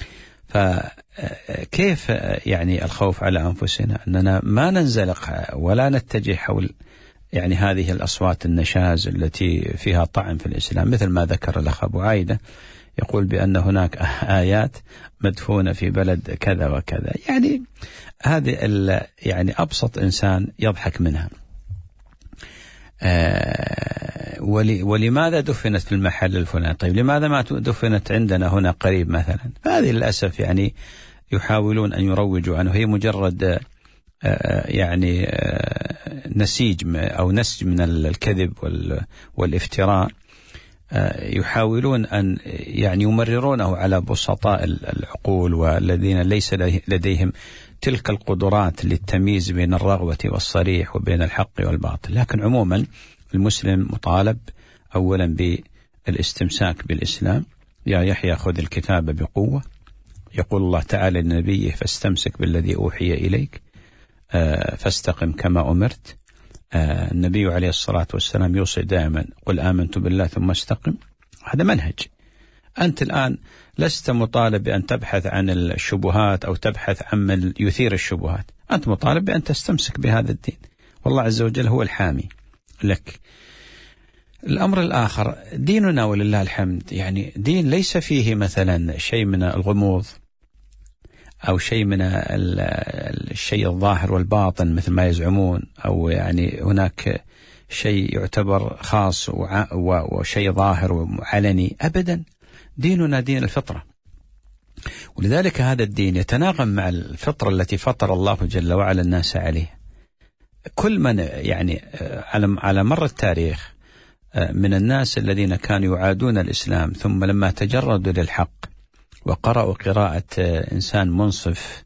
فكيف يعني الخوف على أنفسنا أننا ما ننزلق ولا نتجه حول يعني هذه الأصوات النشاز التي فيها طعن في الإسلام، مثل ما ذكر الأخ أبو عايدة يقول بأن هناك آيات مدفونة في بلد كذا وكذا، يعني هذه يعني أبسط إنسان يضحك منها. آه ولماذا دفنت في المحل الفلاني؟ طيب لماذا ما دفنت عندنا هنا قريب مثلا؟ فهذه للأسف يعني يحاولون أن يروجوا عنه، هي مجرد آه يعني آه نسيج أو نسج من الكذب والافتراء، آه يحاولون أن يعني يمررونه على بسطاء العقول والذين ليس لديهم تلك القدرات للتمييز بين الرغبة والصريح وبين الحق والباطل. لكن عموما المسلم مطالب أولا بالاستمساك بالإسلام. يا يحيى خذ الكتاب بقوة، يقول الله تعالى لنبيه فاستمسك بالذي أوحي إليك فاستقم كما أمرت. النبي عليه الصلاة والسلام يوصي دائما قل آمنت بالله ثم استقم. هذا منهج. أنت الآن لست مطالب بأن تبحث عن الشبهات أو تبحث عن من يثير الشبهات، أنت مطالب بأن تستمسك بهذا الدين، والله عز وجل هو الحامي لك. الأمر الآخر ديننا ولله الحمد يعني دين ليس فيه مثلا شيء من الغموض أو شيء من الشيء الظاهر والباطن مثل ما يزعمون، أو يعني هناك شيء يعتبر خاص وشيء ظاهر وعلني. أبدا، ديننا دين الفطرة، ولذلك هذا الدين يتناغم مع الفطرة التي فطر الله جل وعلا الناس عليه. كل من يعني على مر التاريخ من الناس الذين كانوا يعادون الإسلام ثم لما تجردوا للحق وقرأوا قراءة إنسان منصف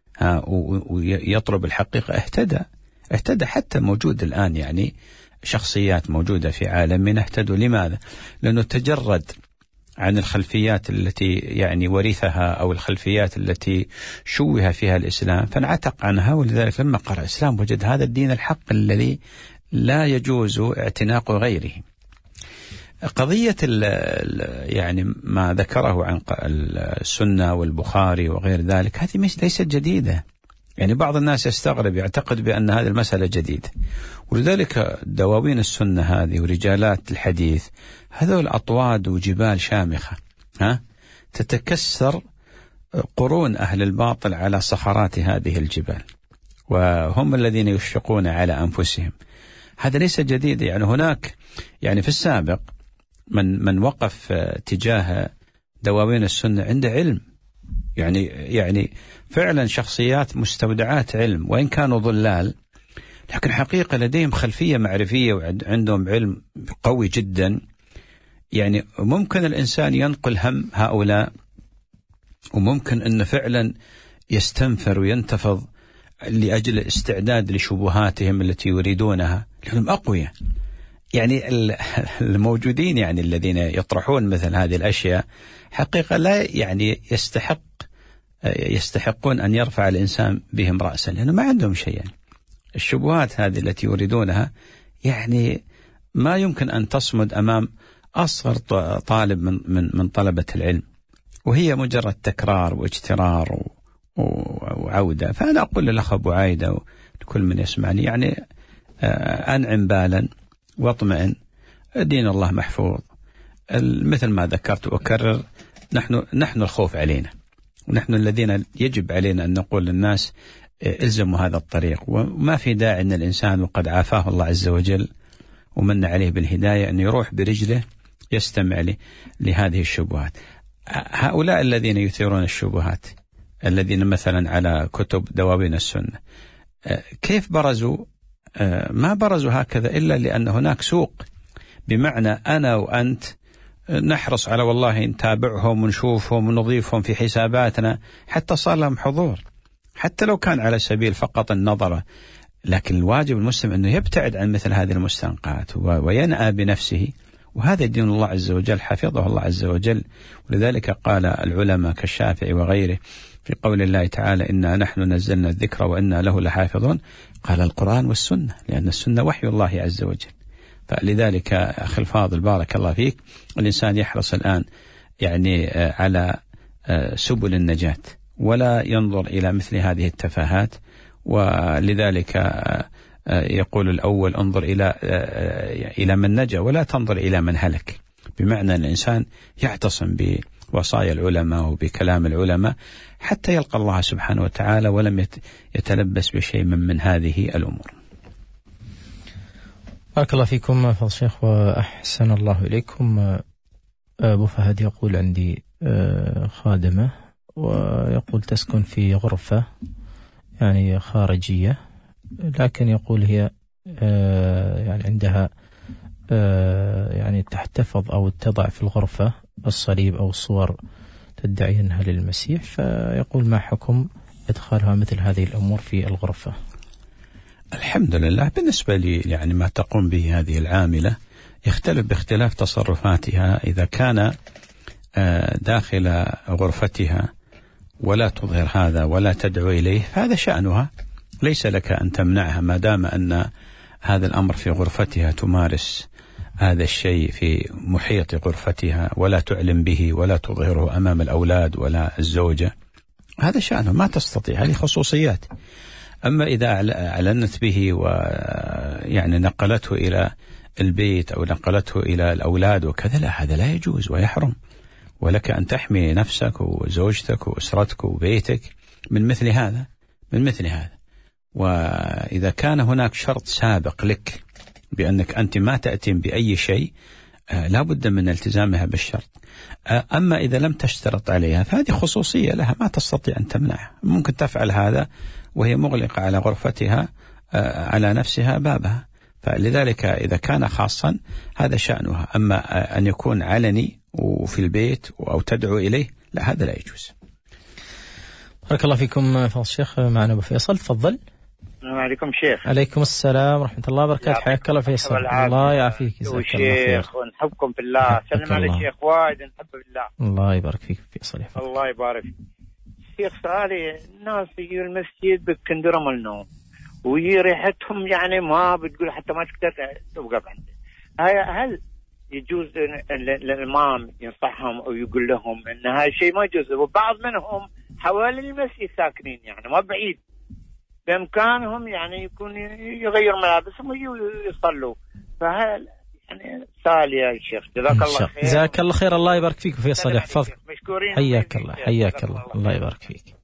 ويطلب الحقيقة اهتدى اهتدى حتى موجود الآن يعني شخصيات موجودة في عالمنا اهتدوا. لماذا؟ لأنه تجرد عن الخلفيات التي يعني ورثها أو الخلفيات التي شوه فيها الإسلام فانعتق عنها، ولذلك لما قرأ الإسلام وجد هذا الدين الحق الذي لا يجوز اعتناق غيره. قضية يعني ما ذكره عن السنة والبخاري وغير ذلك هذه ليست جديدة، يعني بعض الناس يستغرب يعتقد بأن هذه المسألة جديدة، ولذلك دواوين السنة هذه ورجالات الحديث هذول أطواد وجبال شامخة ها تتكسر قرون أهل الباطل على صخرات هذه الجبال، وهم الذين يشفقون على أنفسهم. هذا ليس جديد، يعني هناك يعني في السابق من من وقف تجاه دواوين السنة عنده علم، يعني يعني فعلا شخصيات مستودعات علم، وإن كانوا ضلال لكن حقيقة لديهم خلفية معرفية وعندهم علم قوي جدا. يعني ممكن الإنسان ينقل هم هؤلاء، وممكن أنه فعلا يستنفر وينتفض لأجل استعداد لشبهاتهم التي يريدونها، لأنهم أقوياء. يعني الموجودين يعني الذين يطرحون مثل هذه الأشياء حقيقة لا يعني يستحق يستحقون أن يرفع الإنسان بهم رأسا، لأنه ما عندهم شيء. يعني الشبهات هذه التي يريدونها يعني ما يمكن أن تصمد أمام أصغر طالب من من من طلبة العلم، وهي مجرد تكرار واجترار وعودة. فأنا أقول للأخ أبو عايدة ولكل من يسمعني يعني أنعم بالا واطمئن، دين الله محفوظ. مثل ما ذكرت وأكرر، نحن نحن الخوف علينا، ونحن الذين يجب علينا أن نقول للناس الزموا هذا الطريق، وما في داعي أن الإنسان وقد عافاه الله عز وجل ومن عليه بالهداية أن يروح برجله يستمع لهذه الشبهات. هؤلاء الذين يثيرون الشبهات الذين مثلا على كتب دواوين السنة كيف برزوا؟ ما برزوا هكذا إلا لأن هناك سوق، بمعنى أنا وأنت نحرص على والله نتابعهم ونشوفهم ونضيفهم في حساباتنا حتى صار لهم حضور، حتى لو كان على سبيل فقط النظرة. لكن الواجب المسلم أنه يبتعد عن مثل هذه المستنقعات وينأى بنفسه، وهذا دين الله عز وجل حفظه الله عز وجل. ولذلك قال العلماء كالشافعي وغيره في قول الله تعالى إنا نحن نزلنا الذكر وإنا له لحافظون، قال القرآن والسنة، لأن السنة وحي الله عز وجل. فلذلك أخي الفاضل بارك الله فيك، الإنسان يحرص الآن يعني على سبل النجاة ولا ينظر إلى مثل هذه التفاهات. ولذلك يقول الأول انظر إلى إلى من نجا ولا تنظر إلى من هلك، بمعنى أن الإنسان يعتصم بوصايا العلماء وبكلام العلماء حتى يلقى الله سبحانه وتعالى ولم يتلبس بشيء من, من هذه الأمور. بارك الله فيكم فضل الشيخ وأحسن الله إليكم. أبو فهد يقول عندي خادمة ويقول تسكن في غرفة يعني خارجية، لكن يقول هي يعني عندها يعني تحتفظ أو تضع في الغرفة الصليب أو الصور تدعي أنها للمسيح، فيقول ما حكم إدخالها مثل هذه الأمور في الغرفة؟ الحمد لله. بالنسبة لي يعني ما تقوم به هذه العاملة يختلف باختلاف تصرفاتها. إذا كان داخل غرفتها ولا تظهر هذا ولا تدعو إليه فهذا شأنها، ليس لك أن تمنعها ما دام أن هذا الأمر في غرفتها، تمارس هذا الشيء في محيط غرفتها ولا تعلم به ولا تظهره أمام الأولاد ولا الزوجة، هذا شأنه ما تستطيع، هذه خصوصيات. أما إذا أعلنت به ويعني نقلته إلى البيت أو نقلته إلى الأولاد وكذا، لا، هذا لا يجوز ويحرم، ولك أن تحمي نفسك وزوجتك وأسرتك وبيتك من مثل هذا من مثل هذا. وإذا كان هناك شرط سابق لك بأنك أنت ما تأتي بأي شيء، لا بد من التزامها بالشرط. أما إذا لم تشترط عليها فهذه خصوصية لها، ما تستطيع أن تمنعها، ممكن تفعل هذا وهي مغلقة على غرفتها على نفسها بابها. فلذلك إذا كان خاصا هذا شأنها، أما أن يكون علني وفي البيت أو تدعو إليه، لا، هذا لا يجوز. بارك الله فيكم فضل الشيخ. معنا أبو فيصل، تفضل. السلام عليكم شيخ. عليكم السلام ورحمة الله وبركاته. حياك الله فيصل. الله يعافيك، جزاك الله خير. شيخ ونحبكم في الله. سلم على الشيخ وايد نحبه في الله. الله يبارك فيك فيصل. الله يبارك فيك. شيخ سؤالي، الناس يجوا المسجد بالكندرة مال النوم ويجي ريحتهم يعني ما بتقول حتى ما تقدر توقف عنده، هل يجوز الإمام ينصحهم أو يقول لهم أن هذا الشيء ما يجوز؟ وبعض منهم حوالي المسجد ساكنين يعني ما بعيد، بإمكانهم يعني يكون يغير ملابسهم ويصلوا. فهل يعني سؤال يا شيخ، جزاك الله خير. جزاك الله خير. الله يبارك فيك فيصل، يحفظك. حياك الله حياك الله. الله يبارك فيك.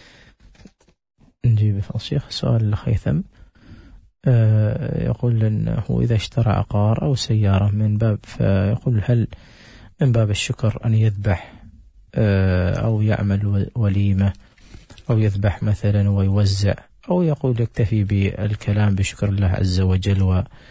نجيب فضل الشيخ سؤال الخيثم، آه يقول أنه إذا اشترى عقار أو سيارة من باب، فيقول هل من باب الشكر أن يذبح آه أو يعمل وليمة أو يذبح مثلا ويوزع، أو يقول يكتفي بالكلام بشكر الله عز وجل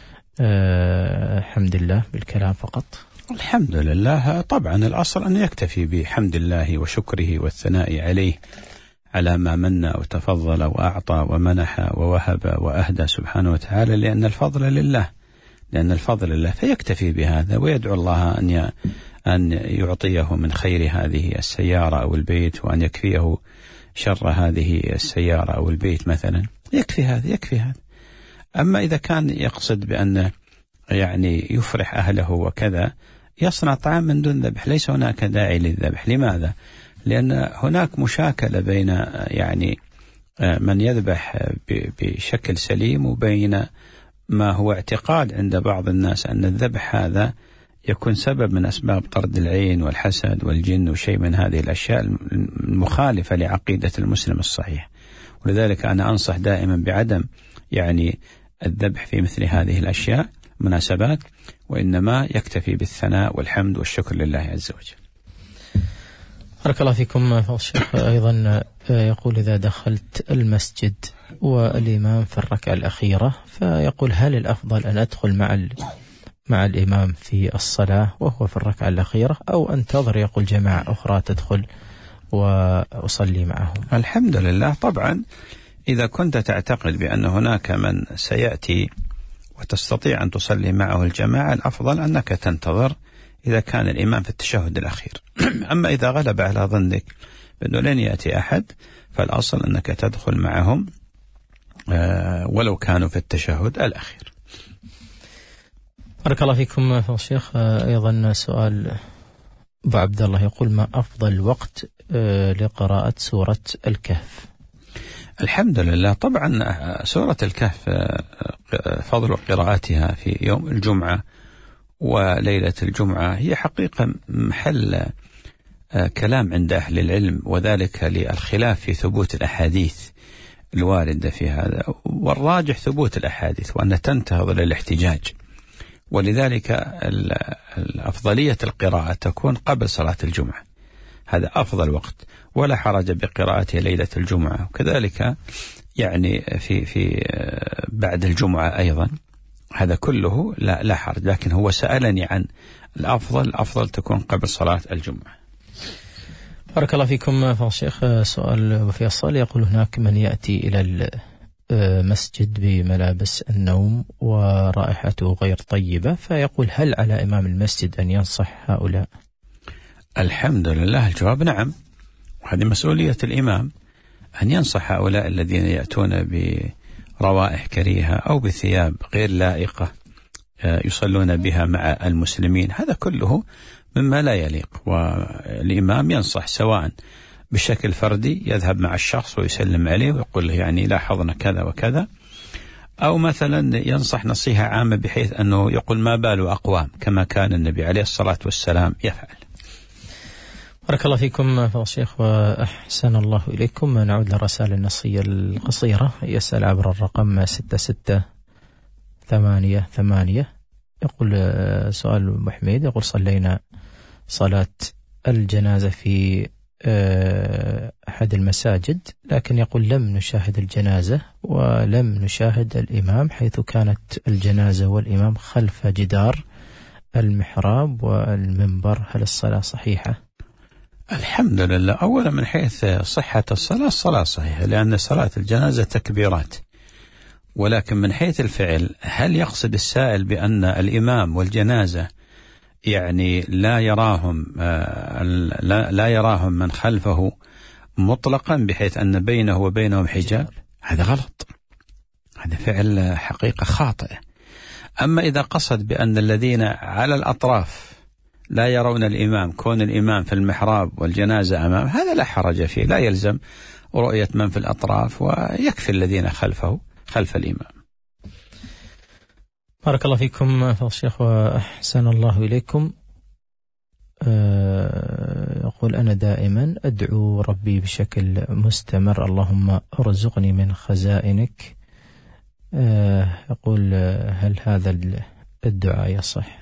وحمد الله بالكلام فقط؟ الحمد لله، طبعا الأصل أن يكتفي بحمد الله وشكره والثناء عليه على ما من وتفضل وأعطى ومنح ووهب وأهدى سبحانه وتعالى، لأن الفضل لله لأن الفضل لله فيكتفي بهذا ويدعو الله أن أن يعطيه من خير هذه السيارة أو البيت، وأن يكفيه شر هذه السيارة أو البيت مثلا. يكفي هذا يكفي هذا. أما إذا كان يقصد بأن يعني يفرح أهله وكذا، يصنع طعام من دون ذبح، ليس هناك داعي للذبح. لماذا؟ لأن هناك مشاكلة بين يعني من يذبح بشكل سليم وبين ما هو اعتقاد عند بعض الناس أن الذبح هذا يكون سبب من أسباب طرد العين والحسد والجن وشيء من هذه الأشياء المخالفة لعقيدة المسلم الصحيح. ولذلك أنا أنصح دائما بعدم يعني الذبح في مثل هذه الأشياء مناسبات، وإنما يكتفي بالثناء والحمد والشكر لله عز وجل. بارك الله فيكم فضل الشيخ. أيضا يقول إذا دخلت المسجد والإمام في الركعة الأخيرة، فيقول هل الأفضل أن أدخل مع مع الإمام في الصلاة وهو في الركعة الأخيرة، أو أنتظر يقول جماعة أخرى تدخل وأصلي معهم؟ الحمد لله. طبعا إذا كنت تعتقد بأن هناك من سيأتي وتستطيع أن تصلي معه الجماعة، الأفضل أنك تنتظر إذا كان الإمام في التشهد الأخير. أما إذا غلب على ظنك بأنه لن يأتي أحد، فالأصل أنك تدخل معهم ولو كانوا في التشهد الأخير. بارك الله فيكم فضل الشيخ. أيضا سؤال أبو عبد الله يقول ما أفضل وقت لقراءة سورة الكهف؟ الحمد لله. طبعا سورة الكهف فضل قراءتها في يوم الجمعة وليلة الجمعة هي حقيقة محل كلام عند أهل العلم، وذلك للخلاف في ثبوت الأحاديث الواردة في هذا، والراجح ثبوت الأحاديث وأن تنتهض للاحتجاج. ولذلك الأفضلية القراءة تكون قبل صلاة الجمعة، هذا أفضل وقت، ولا حرج بقراءته ليلة الجمعة، وكذلك يعني في في بعد الجمعة أيضا، هذا كله لا لا حرج. لكن هو سألني عن الأفضل، الأفضل تكون قبل صلاة الجمعة. بارك الله فيكم فضل الشيخ. سؤال أبو فيصل يقول هناك من يأتي إلى المسجد بملابس النوم ورائحته غير طيبة، فيقول هل على إمام المسجد أن ينصح هؤلاء؟ الحمد لله، الجواب نعم، وهذه مسؤولية الإمام أن ينصح هؤلاء الذين يأتون بروائح كريهة أو بثياب غير لائقة يصلون بها مع المسلمين. هذا كله مما لا يليق، والإمام ينصح سواء بشكل فردي، يذهب مع الشخص ويسلم عليه ويقول له يعني لاحظنا كذا وكذا، أو مثلا ينصح نصيحة عامة بحيث أنه يقول ما بال أقوام كما كان النبي عليه الصلاة والسلام يفعل. بارك الله فيكم فضل الشيخ وأحسن الله إليكم. نعود للرسائل النصية القصيرة. يسأل عبر الرقم ستة ستة ثمانية ثمانية، يقول سؤال أبو حميد، يقول صلينا صلاة الجنازة في أحد المساجد، لكن يقول لم نشاهد الجنازة ولم نشاهد الإمام، حيث كانت الجنازة والإمام خلف جدار المحراب والمنبر، هل الصلاة صحيحة؟ الحمد لله. أولا من حيث صحة الصلاة، الصلاة صحيحة، لأن صلاة الجنازة تكبيرات، ولكن من حيث الفعل هل يقصد السائل بأن الإمام والجنازة يعني لا يراهم لا, لا يراهم من خلفه مطلقا بحيث أن بينه وبينهم حجاب؟ هذا غلط، هذا فعل حقيقة خاطئة. أما إذا قصد بأن الذين على الأطراف لا يرون الإمام، كون الإمام في المحراب والجنازة أمام، هذا لا حرج فيه، لا يلزم رؤية من في الأطراف، ويكفي الذين خلفه خلف الإمام. بارك الله فيكم فضل الشيخ وأحسن الله إليكم. أه يقول أنا دائما أدعو ربي بشكل مستمر، اللهم ارزقني من خزائنك. أه يقول هل هذا الدعاء يصح؟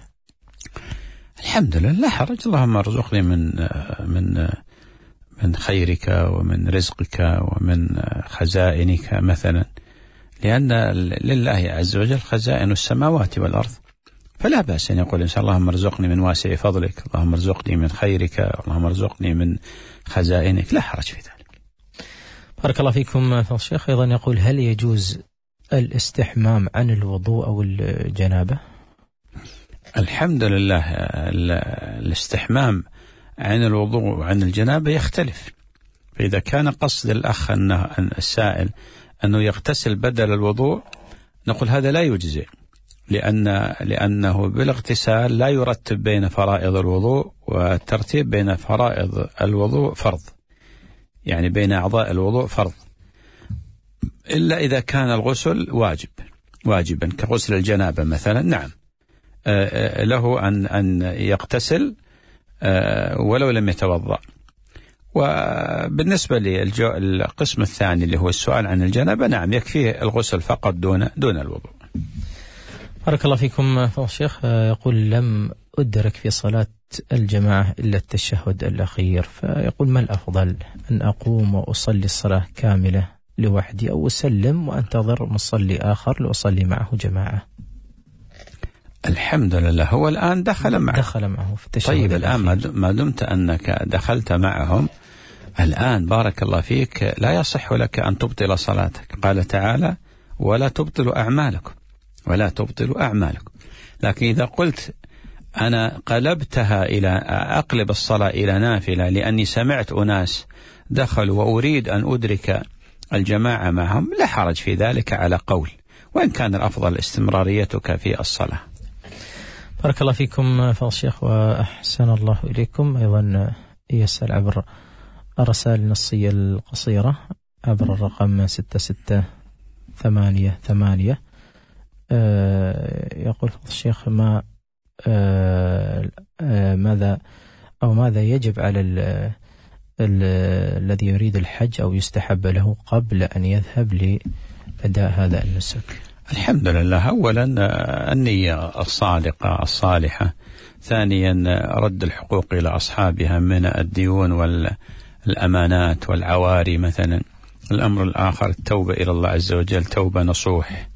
الحمد لله، لا حرج، اللهم ارزقني من من من خيرك ومن رزقك ومن خزائنك مثلا، لأن لله عز وجل خزائن السماوات والأرض، فلا بأس أن يقول إن شاء الله اللهم ارزقني من واسع فضلك، اللهم ارزقني من خيرك، اللهم ارزقني من خزائنك، لا حرج في ذلك. بارك الله فيكم فضل الشيخ. أيضا يقول هل يجوز الاستحمام عن الوضوء أو الجنابة؟ الحمد لله، الاستحمام عن الوضوء وعن الجنابة يختلف. فإذا كان قصد الأخ أنه السائل أنه يغتسل بدل الوضوء، نقول هذا لا يجزئ، لأن لأنه بالاغتسال لا يرتب بين فرائض الوضوء، والترتيب بين فرائض الوضوء فرض، يعني بين أعضاء الوضوء فرض، إلا إذا كان الغسل واجب واجبا كغسل الجنابة مثلا، نعم له أن أن يغتسل ولو لم يتوضأ. وبالنسبة للقسم الثاني اللي هو السؤال عن الجنابة، نعم يكفيه الغسل فقط دون دون الوضوء. بارك الله فيكم فضل الشيخ. يقول لم أدرك في صلاة الجماعة إلا التشهد الأخير، فيقول ما الأفضل، أن أقوم وأصلي الصلاة كاملة لوحدي أو أسلم وأنتظر مصلي آخر لأصلي معه جماعة؟ الحمد لله، هو الآن دخل معه دخل معه في التشهد طيب الأخير. الآن ما دمت أنك دخلت معهم الآن بارك الله فيك، لا يصح لك أن تبطل صلاتك. قال تعالى ولا تبطلوا أعمالكم ولا تبطلوا أعمالكم. لكن إذا قلت أنا قلبتها إلى أقلب الصلاة إلى نافلة لأني سمعت أناس دخلوا وأريد أن أدرك الجماعة معهم، لا حرج في ذلك على قول، وإن كان الأفضل استمراريتك في الصلاة. بارك الله فيكم فضل الشيخ وأحسن الله إليكم. أيضا يسأل عبر الرسائل النصية القصيرة عبر الرقم ستة ستة ثمانية ثمانية، يقول فضل الشيخ ما ماذا أو ماذا يجب على ال ال الذي يريد الحج أو يستحب له قبل أن يذهب لأداء هذا النسك؟ الحمد لله، أولا النية الصادقة الصالحة، ثانيا رد الحقوق إلى أصحابها من الديون والأمانات والعواري مثلا، الأمر الآخر التوبة إلى الله عز وجل توبة نصوح،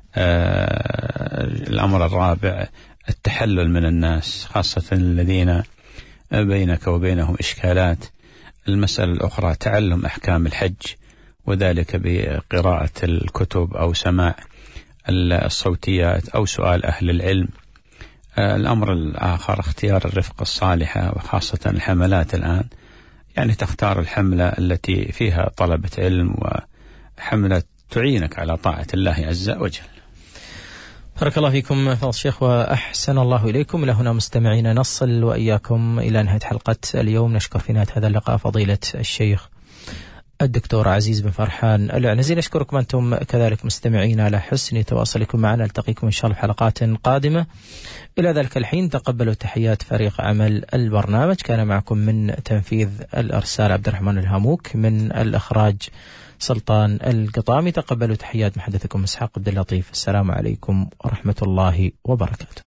الأمر الرابع التحلل من الناس خاصة الذين بينك وبينهم إشكالات، المسألة الأخرى تعلم أحكام الحج، وذلك بقراءة الكتب أو سماع الصوتيات أو سؤال أهل العلم. الأمر الآخر اختيار الرفقة الصالحة، وخاصة الحملات الآن يعني تختار الحملة التي فيها طلبة علم وحملة تعينك على طاعة الله عز وجل. بارك الله فيكم فضل الشيخ وأحسن الله إليكم. إلى هنا مستمعين نصل وإياكم إلى نهاية حلقة اليوم. نشكر في نهاية هذا اللقاء فضيلة الشيخ الدكتور عزيز بن فرحان العنزي. نشكركم أنتم كذلك مستمعين على حسن تواصلكم معنا. نلتقيكم إن شاء الله في حلقات قادمة. إلى ذلك الحين تقبلوا تحيات فريق عمل البرنامج. كان معكم من تنفيذ الأرسال عبد الرحمن الهاموك، من الإخراج سلطان القطامي. تقبلوا تحيات محدثكم إسحاق عبد اللطيف. السلام عليكم ورحمة الله وبركاته.